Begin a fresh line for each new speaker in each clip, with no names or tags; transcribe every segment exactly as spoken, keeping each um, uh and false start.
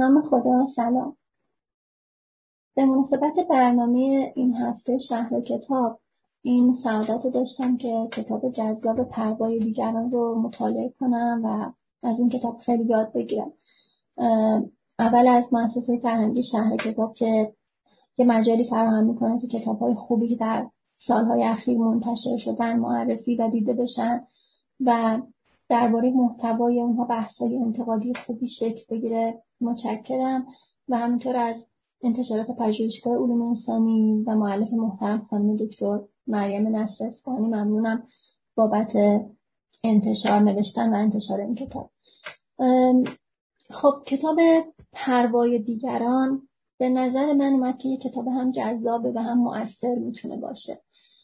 نام خدا. سلام. به مناسبت برنامه این هفته شهر کتاب این سعادت رو داشتم که کتاب جذاب پروای دیگران رو مطالعه کنم و از این کتاب خیلی یاد بگیرم. اول از مؤسسه فرهنگی شهر کتاب که یه مجالی فراهم میکنه که کتاب‌های خوبی که در سالهای اخیر منتشر شدن معرفی و دیده بشن و درباره محتوای اونها بحث‌های انتقادی خوبی شکل بگیره. متشکرم. و همینطور از انتشارات پژوهشگاه علوم انسانی و مؤلف محترم خانم دکتر مریم نصر اصفهانی ممنونم بابت انتشار نوشتن و انتشار این کتاب. خب کتاب پروای دیگران به نظر من اومد که یه کتاب هم جذابه و هم مؤثر میتونه باشه.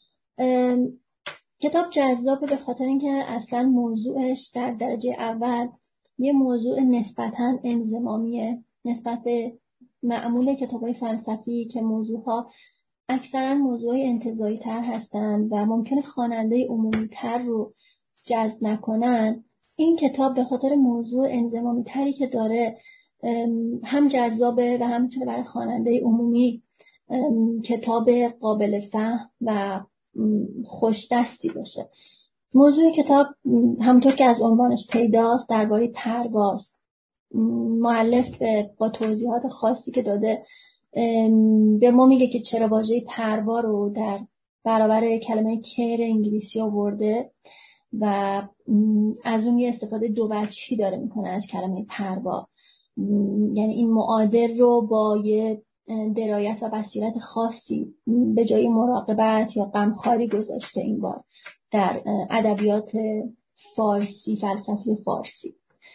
کتاب جذابه به خاطر اینکه اصلا موضوعش در درجه اول یه موضوع نسبتاً انضمامیه نسبت به معمول کتاب‌های فلسفی که موضوعها اکثراً موضوعی انتزاعی تر هستن و ممکنه خواننده عمومی تر رو جذب نکنن. این کتاب به خاطر موضوع انضمامی تری که داره هم جذابه و هم میتونه برای خواننده عمومی کتاب قابل فهم و خوش دستی باشه. موضوع کتاب همونطور که از عنوانش پیداست درباره پرواز. مؤلف با توضیحات خاصی که داده به ما میگه که چرا واژه پروا رو در برابر کلمه کیر انگلیسی آورده و از اون یه استفاده دو وجهی داره میکنه از کلمه پروا. یعنی این معادل رو با یه درایت و بصیرت خاصی به جای مراقبت یا غمخواری گذاشته این بار در ادبیات فارسی، فلسفی فارسی.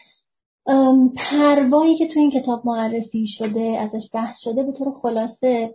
پروایی که تو این کتاب معرفی شده، ازش بحث شده، به طور خلاصه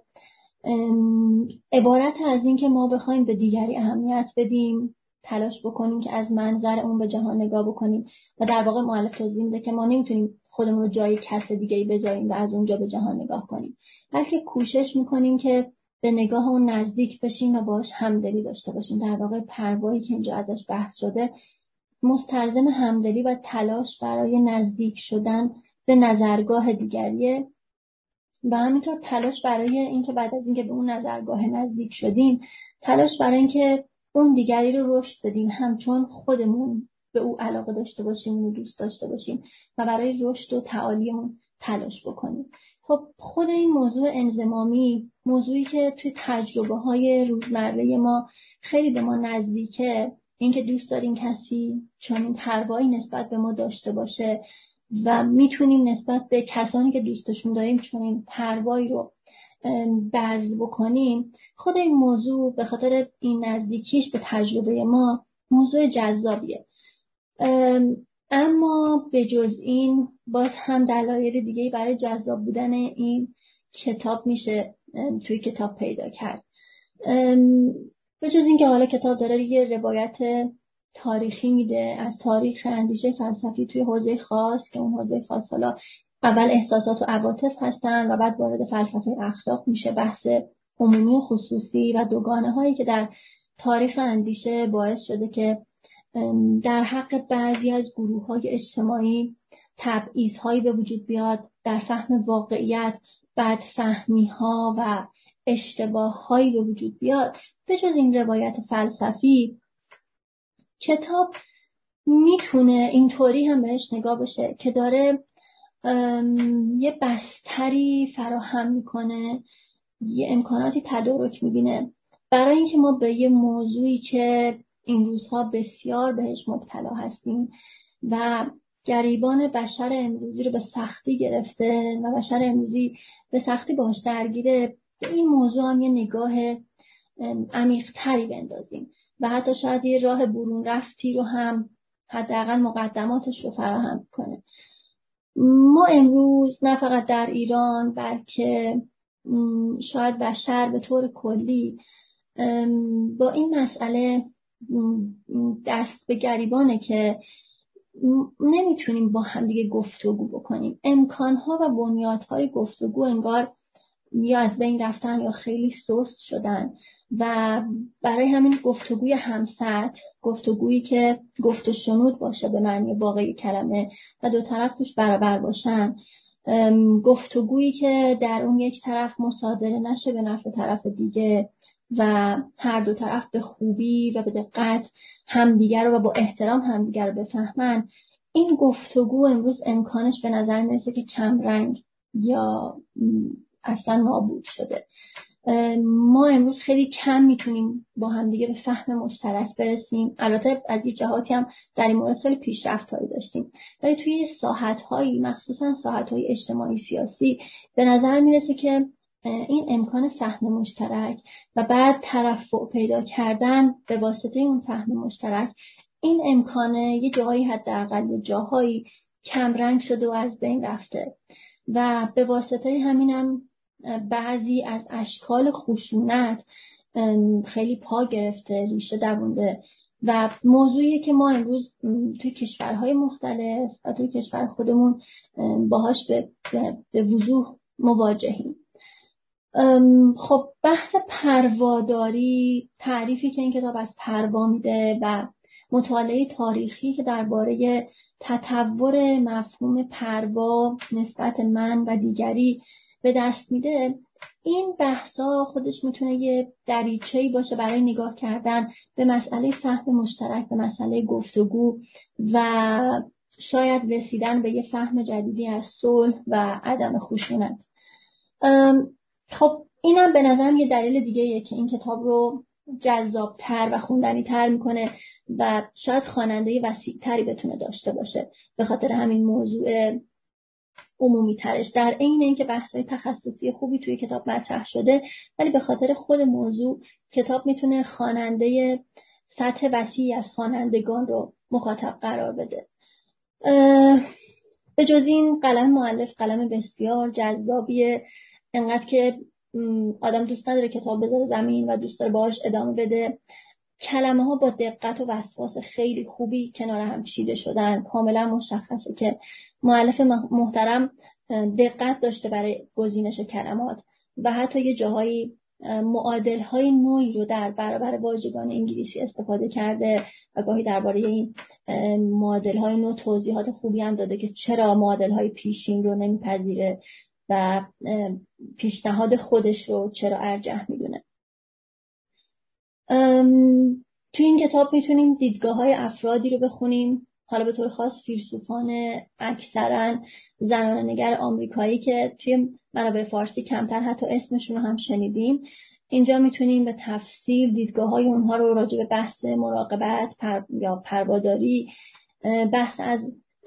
عبارت از این که ما بخوایم به دیگری اهمیت بدیم، تلاش بکنیم که از منظر اون به جهان نگاه بکنیم و در واقع مؤلف توضیح میده که ما نمیتونیم خودمون رو جای کس دیگه‌ای بذاریم و از اونجا به جهان نگاه کنیم، بلکه کوشش میکنیم که به نگاه اون نزدیک بشیم و باهاش همدلی داشته باشیم. در واقع پروایی که اینجا ازش بحث شده مستلزم همدلی و تلاش برای نزدیک شدن به نظرگاه دیگریه و همینطور تلاش برای اینکه بعد از اینکه به اون نظرگاه نزدیک شدیم تلاش برای اینکه اون دیگری رو رشد بدیم همچون خودمون به او علاقه داشته باشیم، اون رو دوست داشته باشیم و برای رشد و تعالیمون تلاش بکنیم. خب خود این موضوع انضمامی موضوعی که توی تجربه های روزمره ما خیلی به ما نزدیکه، اینکه دوست داریم کسی چون پروایی نسبت به ما داشته باشه و میتونیم نسبت به کسانی که دوستشون داریم چون این پروایی رو بذل بکنیم. خود این موضوع به خاطر این نزدیکیش به تجربه ما موضوع جذابیه. اما به جز این باز هم دلایل دیگه‌ای برای جذاب بودن این کتاب میشه توی کتاب پیدا کرد. به جز این که حالا کتاب داره یه روایت تاریخی میده از تاریخ اندیشه فلسفی توی حوزه خاص که اون حوزه خاص حالا اول احساسات و عواطف هستن و بعد وارد فلسفه اخلاق میشه، بحث عمومی و خصوصی و دوگانه هایی که در تاریخ اندیشه باعث شده که در حق بعضی از گروه های اجتماعی تبعیض هایی به وجود بیاد، در فهم واقعیت بدفهمی ها و اشتباه هایی به وجود بیاد. به جز این روایت فلسفی کتاب میتونه اینطوری هم بهش نگاه بشه که داره یه بستری فراهم میکنه، یه امکاناتی تدارک میبینه برای اینکه ما به یه موضوعی که این روزها بسیار بهش مبتلا هستیم و گریبان بشر امروزی رو به سختی گرفته و بشر امروزی به سختی باهاش درگیره، به این موضوع هم یه نگاه عمیق‌تری بندازیم و حتی شاید یه راه برون رفتی رو هم حداقل مقدماتش رو فراهم کنه. ما امروز نه فقط در ایران بلکه شاید بشر به طور کلی با این مسئله دست به گریبانه که نمیتونیم با هم دیگه گفتگو بکنیم. امکانها و بنیادهای گفتگو انگار یا از بین رفتن یا خیلی سست شدن و برای همین گفتگوی همسطح، گفتگویی که گفت و شنود باشه به معنی واقعی کلمه و دو طرف توش برابر باشن، گفتگویی که در اون یک طرف مصادره نشه به نفع طرف دیگه و هر دو طرف به خوبی و به دقت همدیگر رو و با احترام همدیگر رو بفهمن. این گفتگو امروز امکانش به نظر میرسه که کمرنگ یا اصلا نابود شده. ما امروز خیلی کم میتونیم با همدیگه به فهم مشترک برسیم. البته از یک جهاتی هم در این مورد خیلی پیشرفت‌هایی داشتیم، ولی توی ساحت‌هایی مخصوصا ساحت‌های اجتماعی سیاسی به نظر میرسه که این امکان فهم مشترک و بعد ترفع پیدا کردن به واسطه اون فهم مشترک، این امکانه یه جاهایی حداقل یه جاهایی کمرنگ شده و از بین رفته و به واسطه همینم بعضی از اشکال خشونت خیلی پا گرفته، ریشه دوونده و موضوعیه که ما امروز توی کشورهای مختلف و توی کشور خودمون باهاش به, به وضوح مواجهیم. خب بحث پرواداری، تعریفی که این کتاب از پروا میده و مطالعه تاریخی که درباره تطور مفهوم پروا نسبت من و دیگری به دست میده، این بحثا خودش میتونه یه دریچه‌ای باشه برای نگاه کردن به مسئله فهم مشترک، به مسئله گفتگو و شاید رسیدن به یه فهم جدیدی از صلح و عدم خشونت. خب اینم به نظرم یه دلیل دیگه‌ایه که این کتاب رو جذاب‌تر و خوندنی‌تر میکنه و شاید خواننده وسیع‌تری بتونه داشته باشه به خاطر همین موضوع عمومی ترش، در عین اینکه بحث‌های تخصصی خوبی توی کتاب مطرح شده، ولی به خاطر خود موضوع کتاب میتونه خواننده سطح وسیعی از خوانندگان رو مخاطب قرار بده. به جز این قلم مؤلف قلم بسیار جذابیه، انقدر که آدم دوست نداره کتاب بذاره زمین و دوست داره باهاش ادامه بده. کلمه ها با دقت و وسواس خیلی خوبی کنار هم چیده شدن. کاملا مشخصه که مؤلف محترم دقت داشته برای گزینش کلمات و حتی یه جاهایی معادل های نوعی رو در برابر واژگان انگلیسی استفاده کرده و گاهی درباره این معادل های نوع توضیحات خوبی هم داده که چرا معادل های پیشین رو نمیپذیره و پیشنهاد خودش رو چرا ارجح میدونه. تو این کتاب میتونیم دیدگاه های افرادی رو بخونیم، حالا به طور خاص فیلسوفان اکثرا زنانه‌نگر آمریکایی که توی منابع فارسی کمتر حتی اسمشون رو هم شنیدیم. اینجا میتونیم به تفصیل دیدگاه های اونها رو راجع به بحث مراقبت پر یا پرواداری، بحث از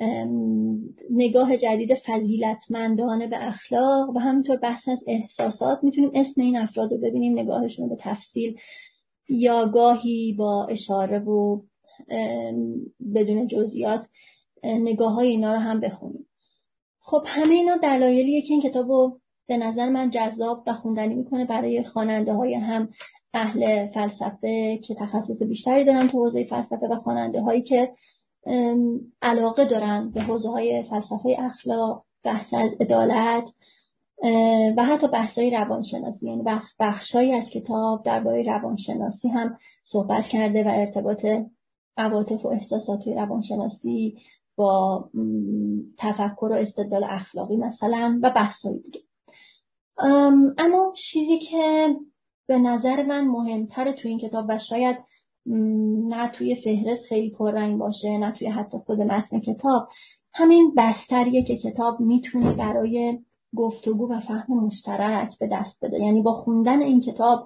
نگاه جدید فضیلتمندانه به اخلاق و همینطور بحث از احساسات، میتونیم اسم این افراد رو ببینیم، نگاهشون رو به تفصیل یا گاهی با اشاره و بدون جزئیات نگاه های اینا رو هم بخونیم. خب همه اینا دلایلیه که این کتابو به نظر من جذاب و خوندنی میکنه برای خواننده های هم اهل فلسفه که تخصص بیشتری دارن تو حوزه فلسفه و خواننده هایی که علاقه دارن به حوزه های فلسفه اخلاق، بحث از عدالت و حتی بحث‌های روانشناسی. یعنی بخش بخشایی از کتاب درباره روانشناسی هم صحبت کرده و ارتباط عواطف و احساسات توی روانشناسی با تفکر و استدلال اخلاقی مثلا و بحث‌های دیگه. اما چیزی که به نظر من مهمتره توی این کتاب و شاید نه توی فهرست خیلی پررنگ باشه نه توی حتی خود متن کتاب، همین بستریه که کتاب میتونه برای گفتگو و فهم مشترک به دست بده. یعنی با خوندن این کتاب،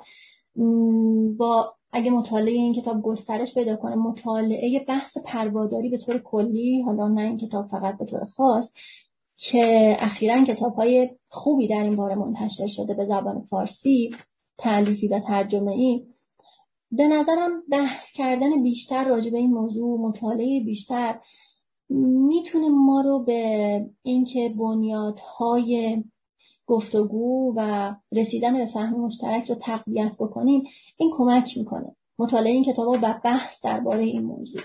با اگه مطالعه این کتاب گسترش پیدا کنه، مطالعه بحث پرواداری به طور کلی، حالا نه این کتاب فقط به طور خاص که اخیراً کتاب‌های خوبی در این باره منتشر شده به زبان فارسی، تألیفی و ترجمه‌ای، به نظرم بحث کردن بیشتر راجع به این موضوع، مطالعه بیشتر میتونه ما رو به اینکه بنیادهای گفتگو و رسیدن به فهم مشترک رو تقویت بکنیم، این کمک میکنه. مطالعه این کتابا و بحث درباره این موضوع.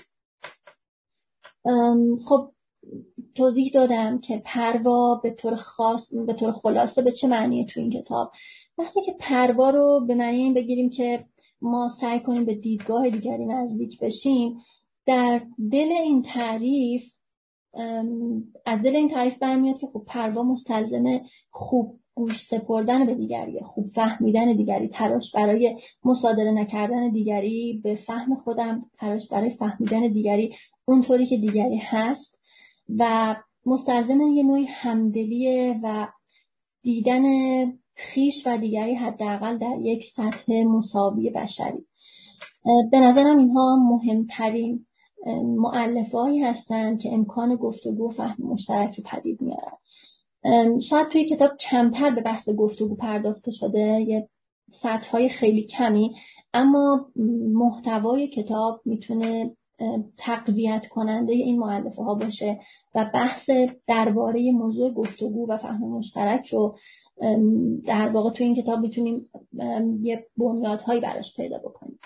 خب توضیح دادم که پروا به طور خاص به طور خلاصه به چه معنیه تو این کتاب. وقتی که پروا رو به معنی این بگیریم که ما سعی کنیم به دیدگاه دیگری نزدیک بشیم، در دل این تعریف از دل این تعریف برمیاد که خب پروا مستلزم خوب گوش سپردن به دیگری، خوب فهمیدن دیگری، تلاش برای مصادره نکردن دیگری به فهم خودم، تلاش برای فهمیدن دیگری اونطوری که دیگری هست و مستلزم یه نوعی همدلیه و دیدن خیش و دیگری حداقل در یک سطح مساوی بشری. به نظرم اینها مهمترین مؤلفه‌هایی هستند که امکان گفتگو و فهم مشترک رو پدید میارن. شاید توی کتاب کمتر به بحث گفتگو پرداخته شده، یه سطح‌های خیلی کمی، اما محتوای کتاب میتونه تقویت کننده این مؤلفه‌ها باشه و بحث درباره موضوع گفتگو و فهم مشترک رو در واقع توی این کتاب میتونیم یه بنیادهایی براش پیدا بکنیم.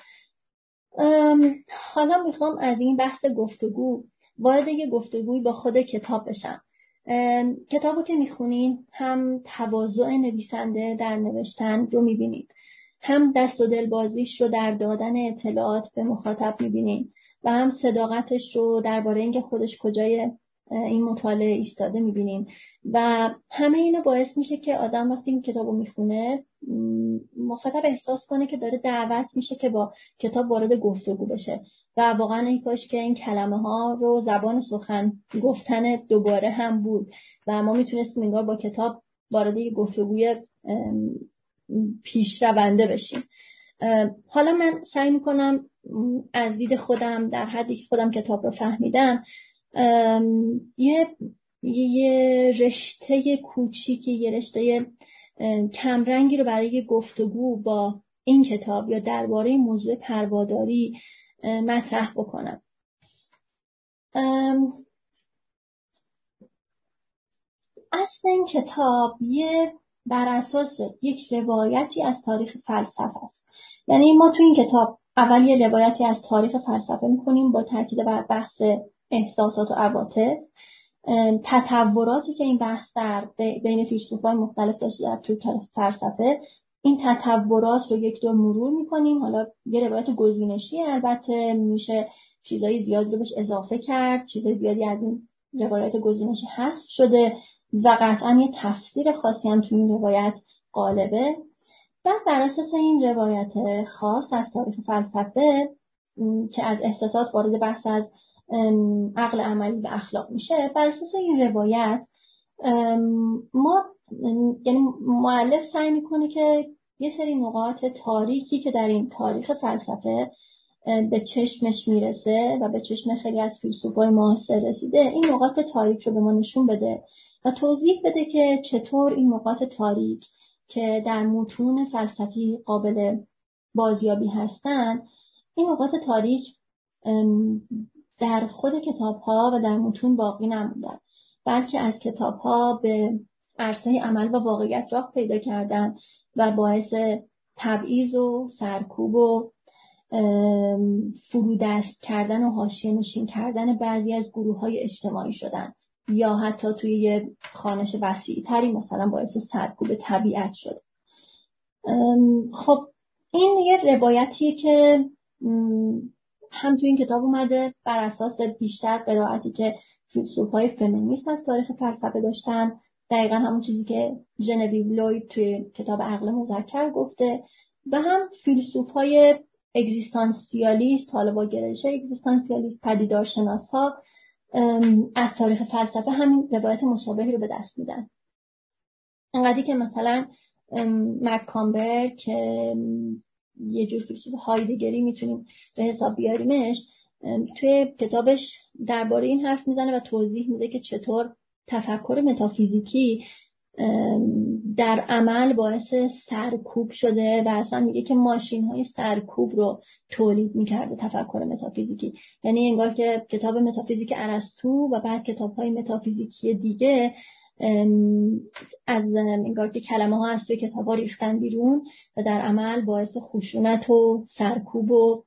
حالا میخوام از این بحث گفتگو وارد یه گفتگوی با خود کتاب بشم. کتابو که میخونین هم تواضع نویسنده در نوشتن رو میبینید، هم دست و دل بازیش رو در دادن اطلاعات به مخاطب میبینید و هم صداقتش رو درباره اینکه خودش کجای این مطالعه ایستاده میبینیم و همه اینا باعث میشه که آدم وقتی این کتابو میخونه مخاطب احساس کنه که داره دعوت میشه که با کتاب وارد گفتگو بشه و واقعا این کاش که این کلمه ها رو زبان سخن گفتن دوباره هم بود و ما میتونستیم انگار با کتاب وارد یک گفتگوی پیشرونده بشیم. حالا من سعی میکنم از دید خودم در حدی که خودم کتاب رو فهمیدم یه یه رشته کوچیکی، یه رشته کمرنگی رو برای گفتگو با این کتاب یا درباره موضوع پرواداری مطرح بکنم. اصل این کتاب یه بر اساس یک روایتی از تاریخ فلسفه است. یعنی ما تو این کتاب اول یه روایتی از تاریخ فلسفه می‌خونیم با تاکید بر بحث احساسات و عواطف، تطوراتی که این بحث در بین فیلسوفان مختلف داشته در طول فلسفه، این تطورات رو یک دور مرور می‌کنیم. حالا یه روایت گزینشی، البته میشه چیزای زیادی رو بهش اضافه کرد، چیزای زیادی از این روایت گزینشی حذف شده و قطعا یه تفسیر خاصی هم تو این روایت غالبه. بعد بر اساس این روایت خاص از تاریخ فلسفه که از احساسات وارد بحث از عقل عملی و اخلاق میشه، بر اساس این روایت ما یعنی مؤلف سعی میکنه که یه سری نقاط تاریکی که در این تاریخ فلسفه به چشمش میرسه و به چشم خیلی از فیلسوفای معاصر رسیده، این نقاط تاریک رو به ما نشون بده و توضیح بده که چطور این نقاط تاریک که در متون فلسفی قابل بازیابی هستن، این نقاط تاریک در خود کتاب‌ها و در متون باقی نموندن، بلکه از کتاب‌ها به عرصه عمل و واقعیت راه پیدا کردن و باعث تبعیض و سرکوب و فرودست کردن و حاشیه نشین کردن بعضی از گروه‌های اجتماعی شدن یا حتی توی یه خوانش وسیع‌تری مثلا باعث سرکوب طبیعت شد. خب این یه روایتیه که هم توی این کتاب اومده بر اساس بیشتر قرائتی که فیلسوفای فمینیست از تاریخ فلسفه داشتن، دقیقا همون چیزی که ژنویو لوید توی کتاب عقل مذکر گفته، و هم فیلسوفای اگزیستانسیالیست، حالا با گرایش اگزیستانسیالیست، پدیدارشناس‌ها از تاریخ فلسفه همین روایت مشابهی رو به دست میدن. انقدری که مثلا مکامبر که یه جور فیلسوف هایدگری میتونیم به حساب بیاریمش، توی کتابش درباره این حرف میزنه و توضیح میده که چطور تفکر متافیزیکی در عمل باعث سرکوب شده و اصلا میگه که ماشین های سرکوب رو تولید میکرده تفکر متافیزیکی. یعنی انگار که کتاب متافیزیک ارسطو و بعد کتاب های متافیزیکی دیگه از انگار که کلمه ها از توی کتاب ها ریختن بیرون و در عمل باعث خشونت و سرکوب و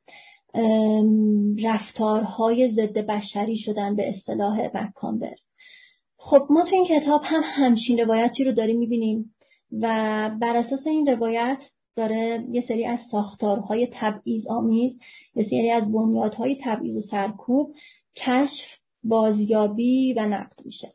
رفتارهای ضد بشری شدن به اصطلاح مکامبر. خب ما تو این کتاب هم همچین روایتی رو داریم میبینیم و بر اساس این روایت داره یه سری از ساختارهای تبعیض آمیز، یه سری از بنیادهای تبعیض و سرکوب کشف بازیابی و نقد میشه.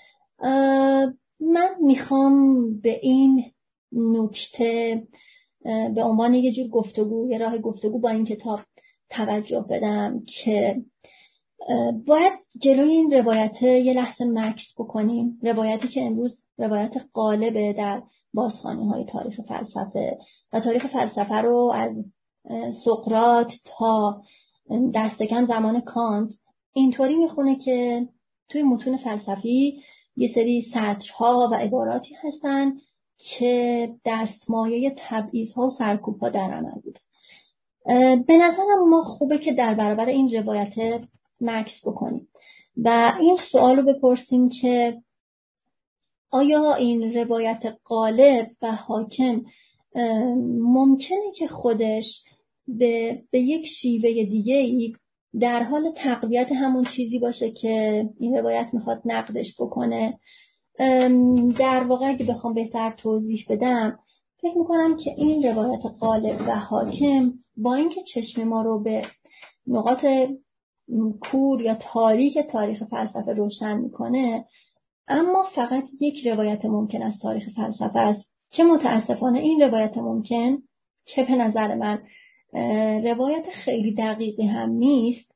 من میخوام به این نکته به عنوان یه جور گفتگو، یه راه گفتگو با این کتاب توجه بدم که باید جلوی این روایت یه لحظه مکث بکنیم. روایتی که امروز روایت غالبه در بازخوانی‌های تاریخ فلسفه و تاریخ فلسفه رو از سقراط تا دست کم زمان کانت اینطوری میخونه که توی متون فلسفی یه سری سطرها و عباراتی هستن که دستمایه تبعیض‌ها و سرکوب‌ها در عمل بود. به نظرم ما خوبه که در برابر این روایت مکث بکنیم و این سوال رو بپرسیم که آیا این روایت غالب و حاکم ممکنه که خودش به, به یک شیوه دیگه در حال تقویت همون چیزی باشه که این روایت میخواد نقدش بکنه؟ در واقع اگه بخوام بهتر توضیح بدم، فکر میکنم که این روایت غالب و حاکم با اینکه چشم ما رو به نقاط کور یا تاریک تاریخ فلسفه روشن میکنه، اما فقط یک روایت ممکن از تاریخ فلسفه است که متاسفانه این روایت ممکن که به نظر من روایت خیلی دقیقی هم نیست،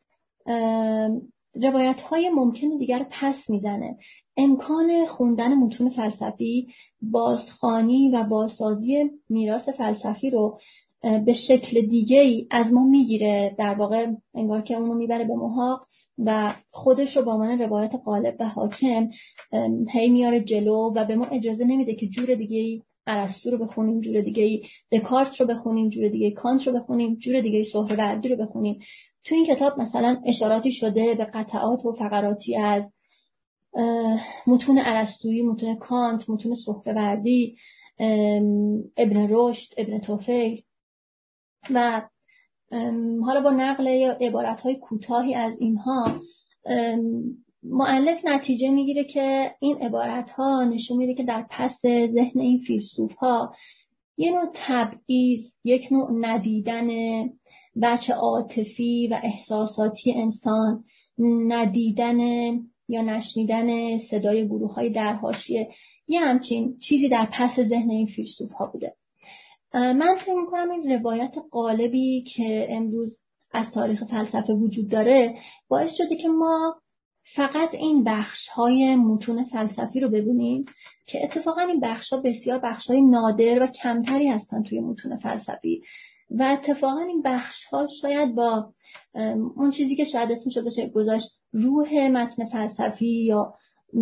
روایت های ممکن دیگر پس میزنه. امکان خوندن متون فلسفی، بازخوانی و بازسازی میراث فلسفی رو به شکل دیگه‌ای از ما میگیره، در واقع انگار که اونو میبره به محاق و خودش رو با عنوان روایت غالب و حاکم هی میاره جلو و به ما اجازه نمیده که جور دیگه‌ای ارسطو رو بخونیم، جور دیگه‌ای دکارت رو بخونیم، جور دیگه‌ای کانت رو بخونیم، جور دیگه‌ای سهروردی رو بخونیم. تو این کتاب مثلا اشاراتی شده به قطعات و فقراتی از متون ارسطویی، متون کانت، متون سهروردی، ابن رشد، ابن طفیل و حالا با نقل عبارت‌های کوتاهی از اینها مؤلف نتیجه میگیره که این عبارت‌ها نشون میده که در پس ذهن این فیلسوف‌ها یه نوع تبعیض، یک نوع ندیدن بچه عاطفی و احساساتی انسان، ندیدن یا نشنیدن صدای گروه‌های در حاشیه، یه همچین چیزی در پس ذهن این فیلسوف‌ها بوده. من فکر می‌کنم این روایت غالبی که امروز از تاریخ فلسفه وجود داره باعث شده که ما فقط این بخش‌های متون فلسفی رو ببینیم که اتفاقا این بخش‌ها بسیار بخش‌های نادر و کمتری هستن توی متون فلسفی و اتفاقا این بخش‌ها شاید با اون چیزی که شاید اسمش بشه گذاشت روح متن فلسفی یا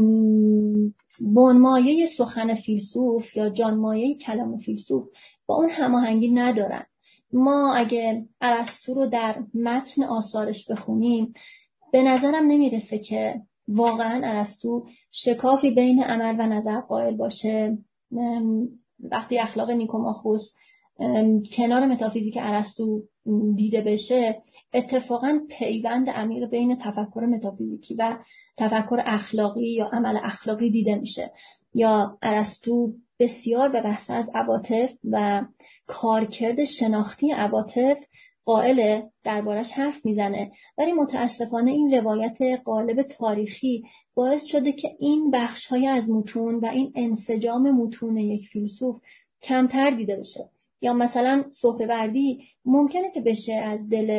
بنمایه سخن فیلسوف یا جانمایه کلام فیلسوف با اون هماهنگی ندارن. ما اگه ارسطو رو در متن آثارش بخونیم به نظرم نمیرسه که واقعا ارسطو شکافی بین عمل و نظر قائل باشه. وقتی اخلاق نیکوماخوس کنار متافیزیک ارسطو دیده بشه، اتفاقا پیوند عمیق بین تفکر متافیزیکی و تفکر اخلاقی یا عمل اخلاقی دیده میشه. یا ارسطو بسیار به بحث از عواطف و کارکرد شناختی عواطف قائل دربارش حرف میزنه، ولی متاسفانه این روایت غالب تاریخی باعث شده که این بخش‌های از متون و این انسجام متون یک فیلسوف کمتر دیده بشه. یا مثلا سهروردی ممکنه که بشه از دل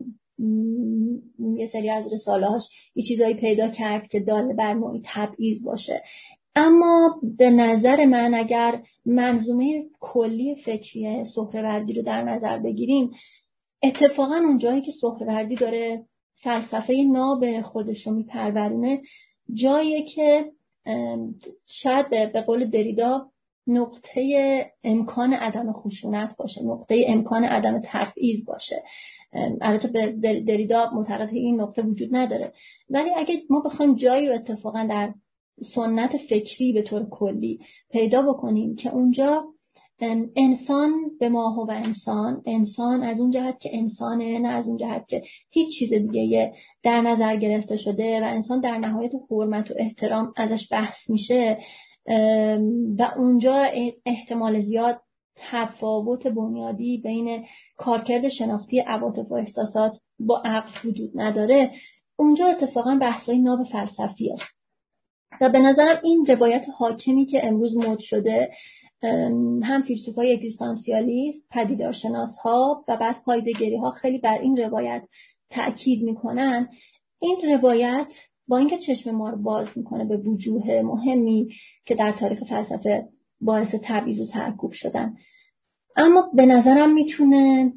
یه سری از رساله‌هاش یه چیزایی پیدا کرد که دال بر نوعی تبعیض باشه، اما به نظر من اگر منظومه کلی فکری سهروردی رو در نظر بگیریم، اتفاقا اون جایی که سهروردی داره فلسفه ناب خودش رو میپرورونه جاییه که شاید به قول دریدا نقطه امکان عدم خشونت باشه، نقطه امکان عدم تبعیض باشه. البته به دریدا معتقد این نقطه وجود نداره، ولی اگه ما بخوایم جایی رو اتفاقا در سنت فکری به طور کلی پیدا بکنیم که اونجا انسان به ماهو و انسان انسان از اون جهت که انسانه، نه از اون جهت که هیچ چیز دیگه در نظر گرفته شده و انسان در نهایت حرمت و احترام ازش بحث میشه و اونجا احتمال زیاد تفاوت بنیادی بین کارکرد شناختی عواطف و احساسات با عقل وجود نداره، اونجا اتفاقا بحثای ناب فلسفی است. و به نظرم این روایت حاکمی که امروز مد شده، هم فیلسوفای اگزیستانسیالیست، پدیدارشناس ها و بعد پایده‌گری ها خیلی بر این روایت تأکید میکنن. این روایت با اینکه چشم ما رو باز میکنه به وجوه مهمی که در تاریخ فلسفه باعث تبعیض و سرکوب شدن، اما به نظرم میتونه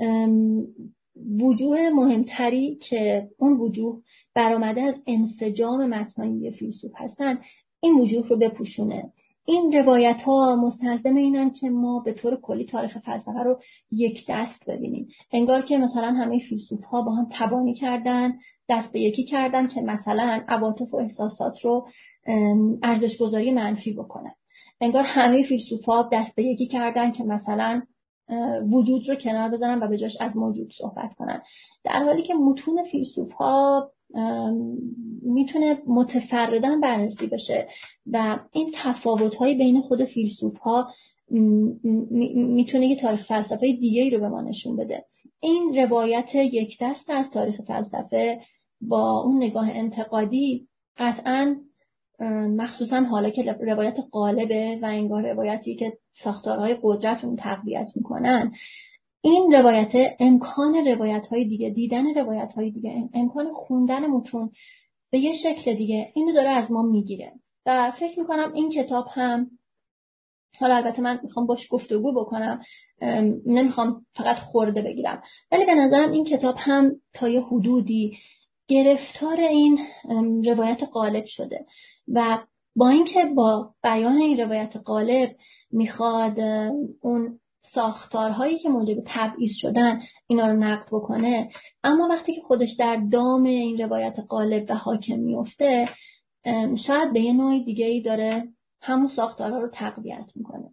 وجوه مهمتری که اون وجوه برآمده از انسجام متنای فیلسوف هستن، این وجوه رو بپوشونه. این روایت ها مستلزم اینن که ما به طور کلی تاریخ فلسفه رو یک دست ببینیم، انگار که مثلا همه فیلسوف ها با هم تبانی کردن، دست به یکی کردن که مثلا عواطف و احساسات رو ارزش‌گذاری منفی بکنن. انگار همه فیلسوف ها دست به یکی کردن که مثلا وجود رو کنار بذارن و به جاش از موجود صحبت کنن، در حالی که متون فیلسوف ها میتونه متفرداً بررسی بشه و این تفاوت‌های بین خود فیلسوف ها میتونه یه تاریخ فلسفه دیگه‌ای رو به ما نشون بده. این روایت یک دست از تاریخ فلسفه با اون نگاه انتقادی قطعاً، مخصوصاً حالا که روایت غالبه و انگار روایتی که ساختارهای قدرت اون تقویت میکنن، این روایت امکان روایت‌های دیگه، دیدن روایت‌های دیگه، امکان خوندن متون به یه شکل دیگه اینو داره از ما میگیره. و فکر میکنم این کتاب هم، حالا البته من میخوام باش گفتگو بکنم، نمیخوام فقط خورده بگیرم، ولی به نظرم این کتاب هم تا یه حدودی گرفتار این روایت غالب شده و با اینکه با بیان این روایت غالب میخواد اون ساختارهایی که موجب تبعیض شدن اینا رو نقد بکنه، اما وقتی که خودش در دام این روایت غالب و حاکم میفته، شاید به یه نوع دیگه‌ای داره همون ساختارها رو تقویت میکنه.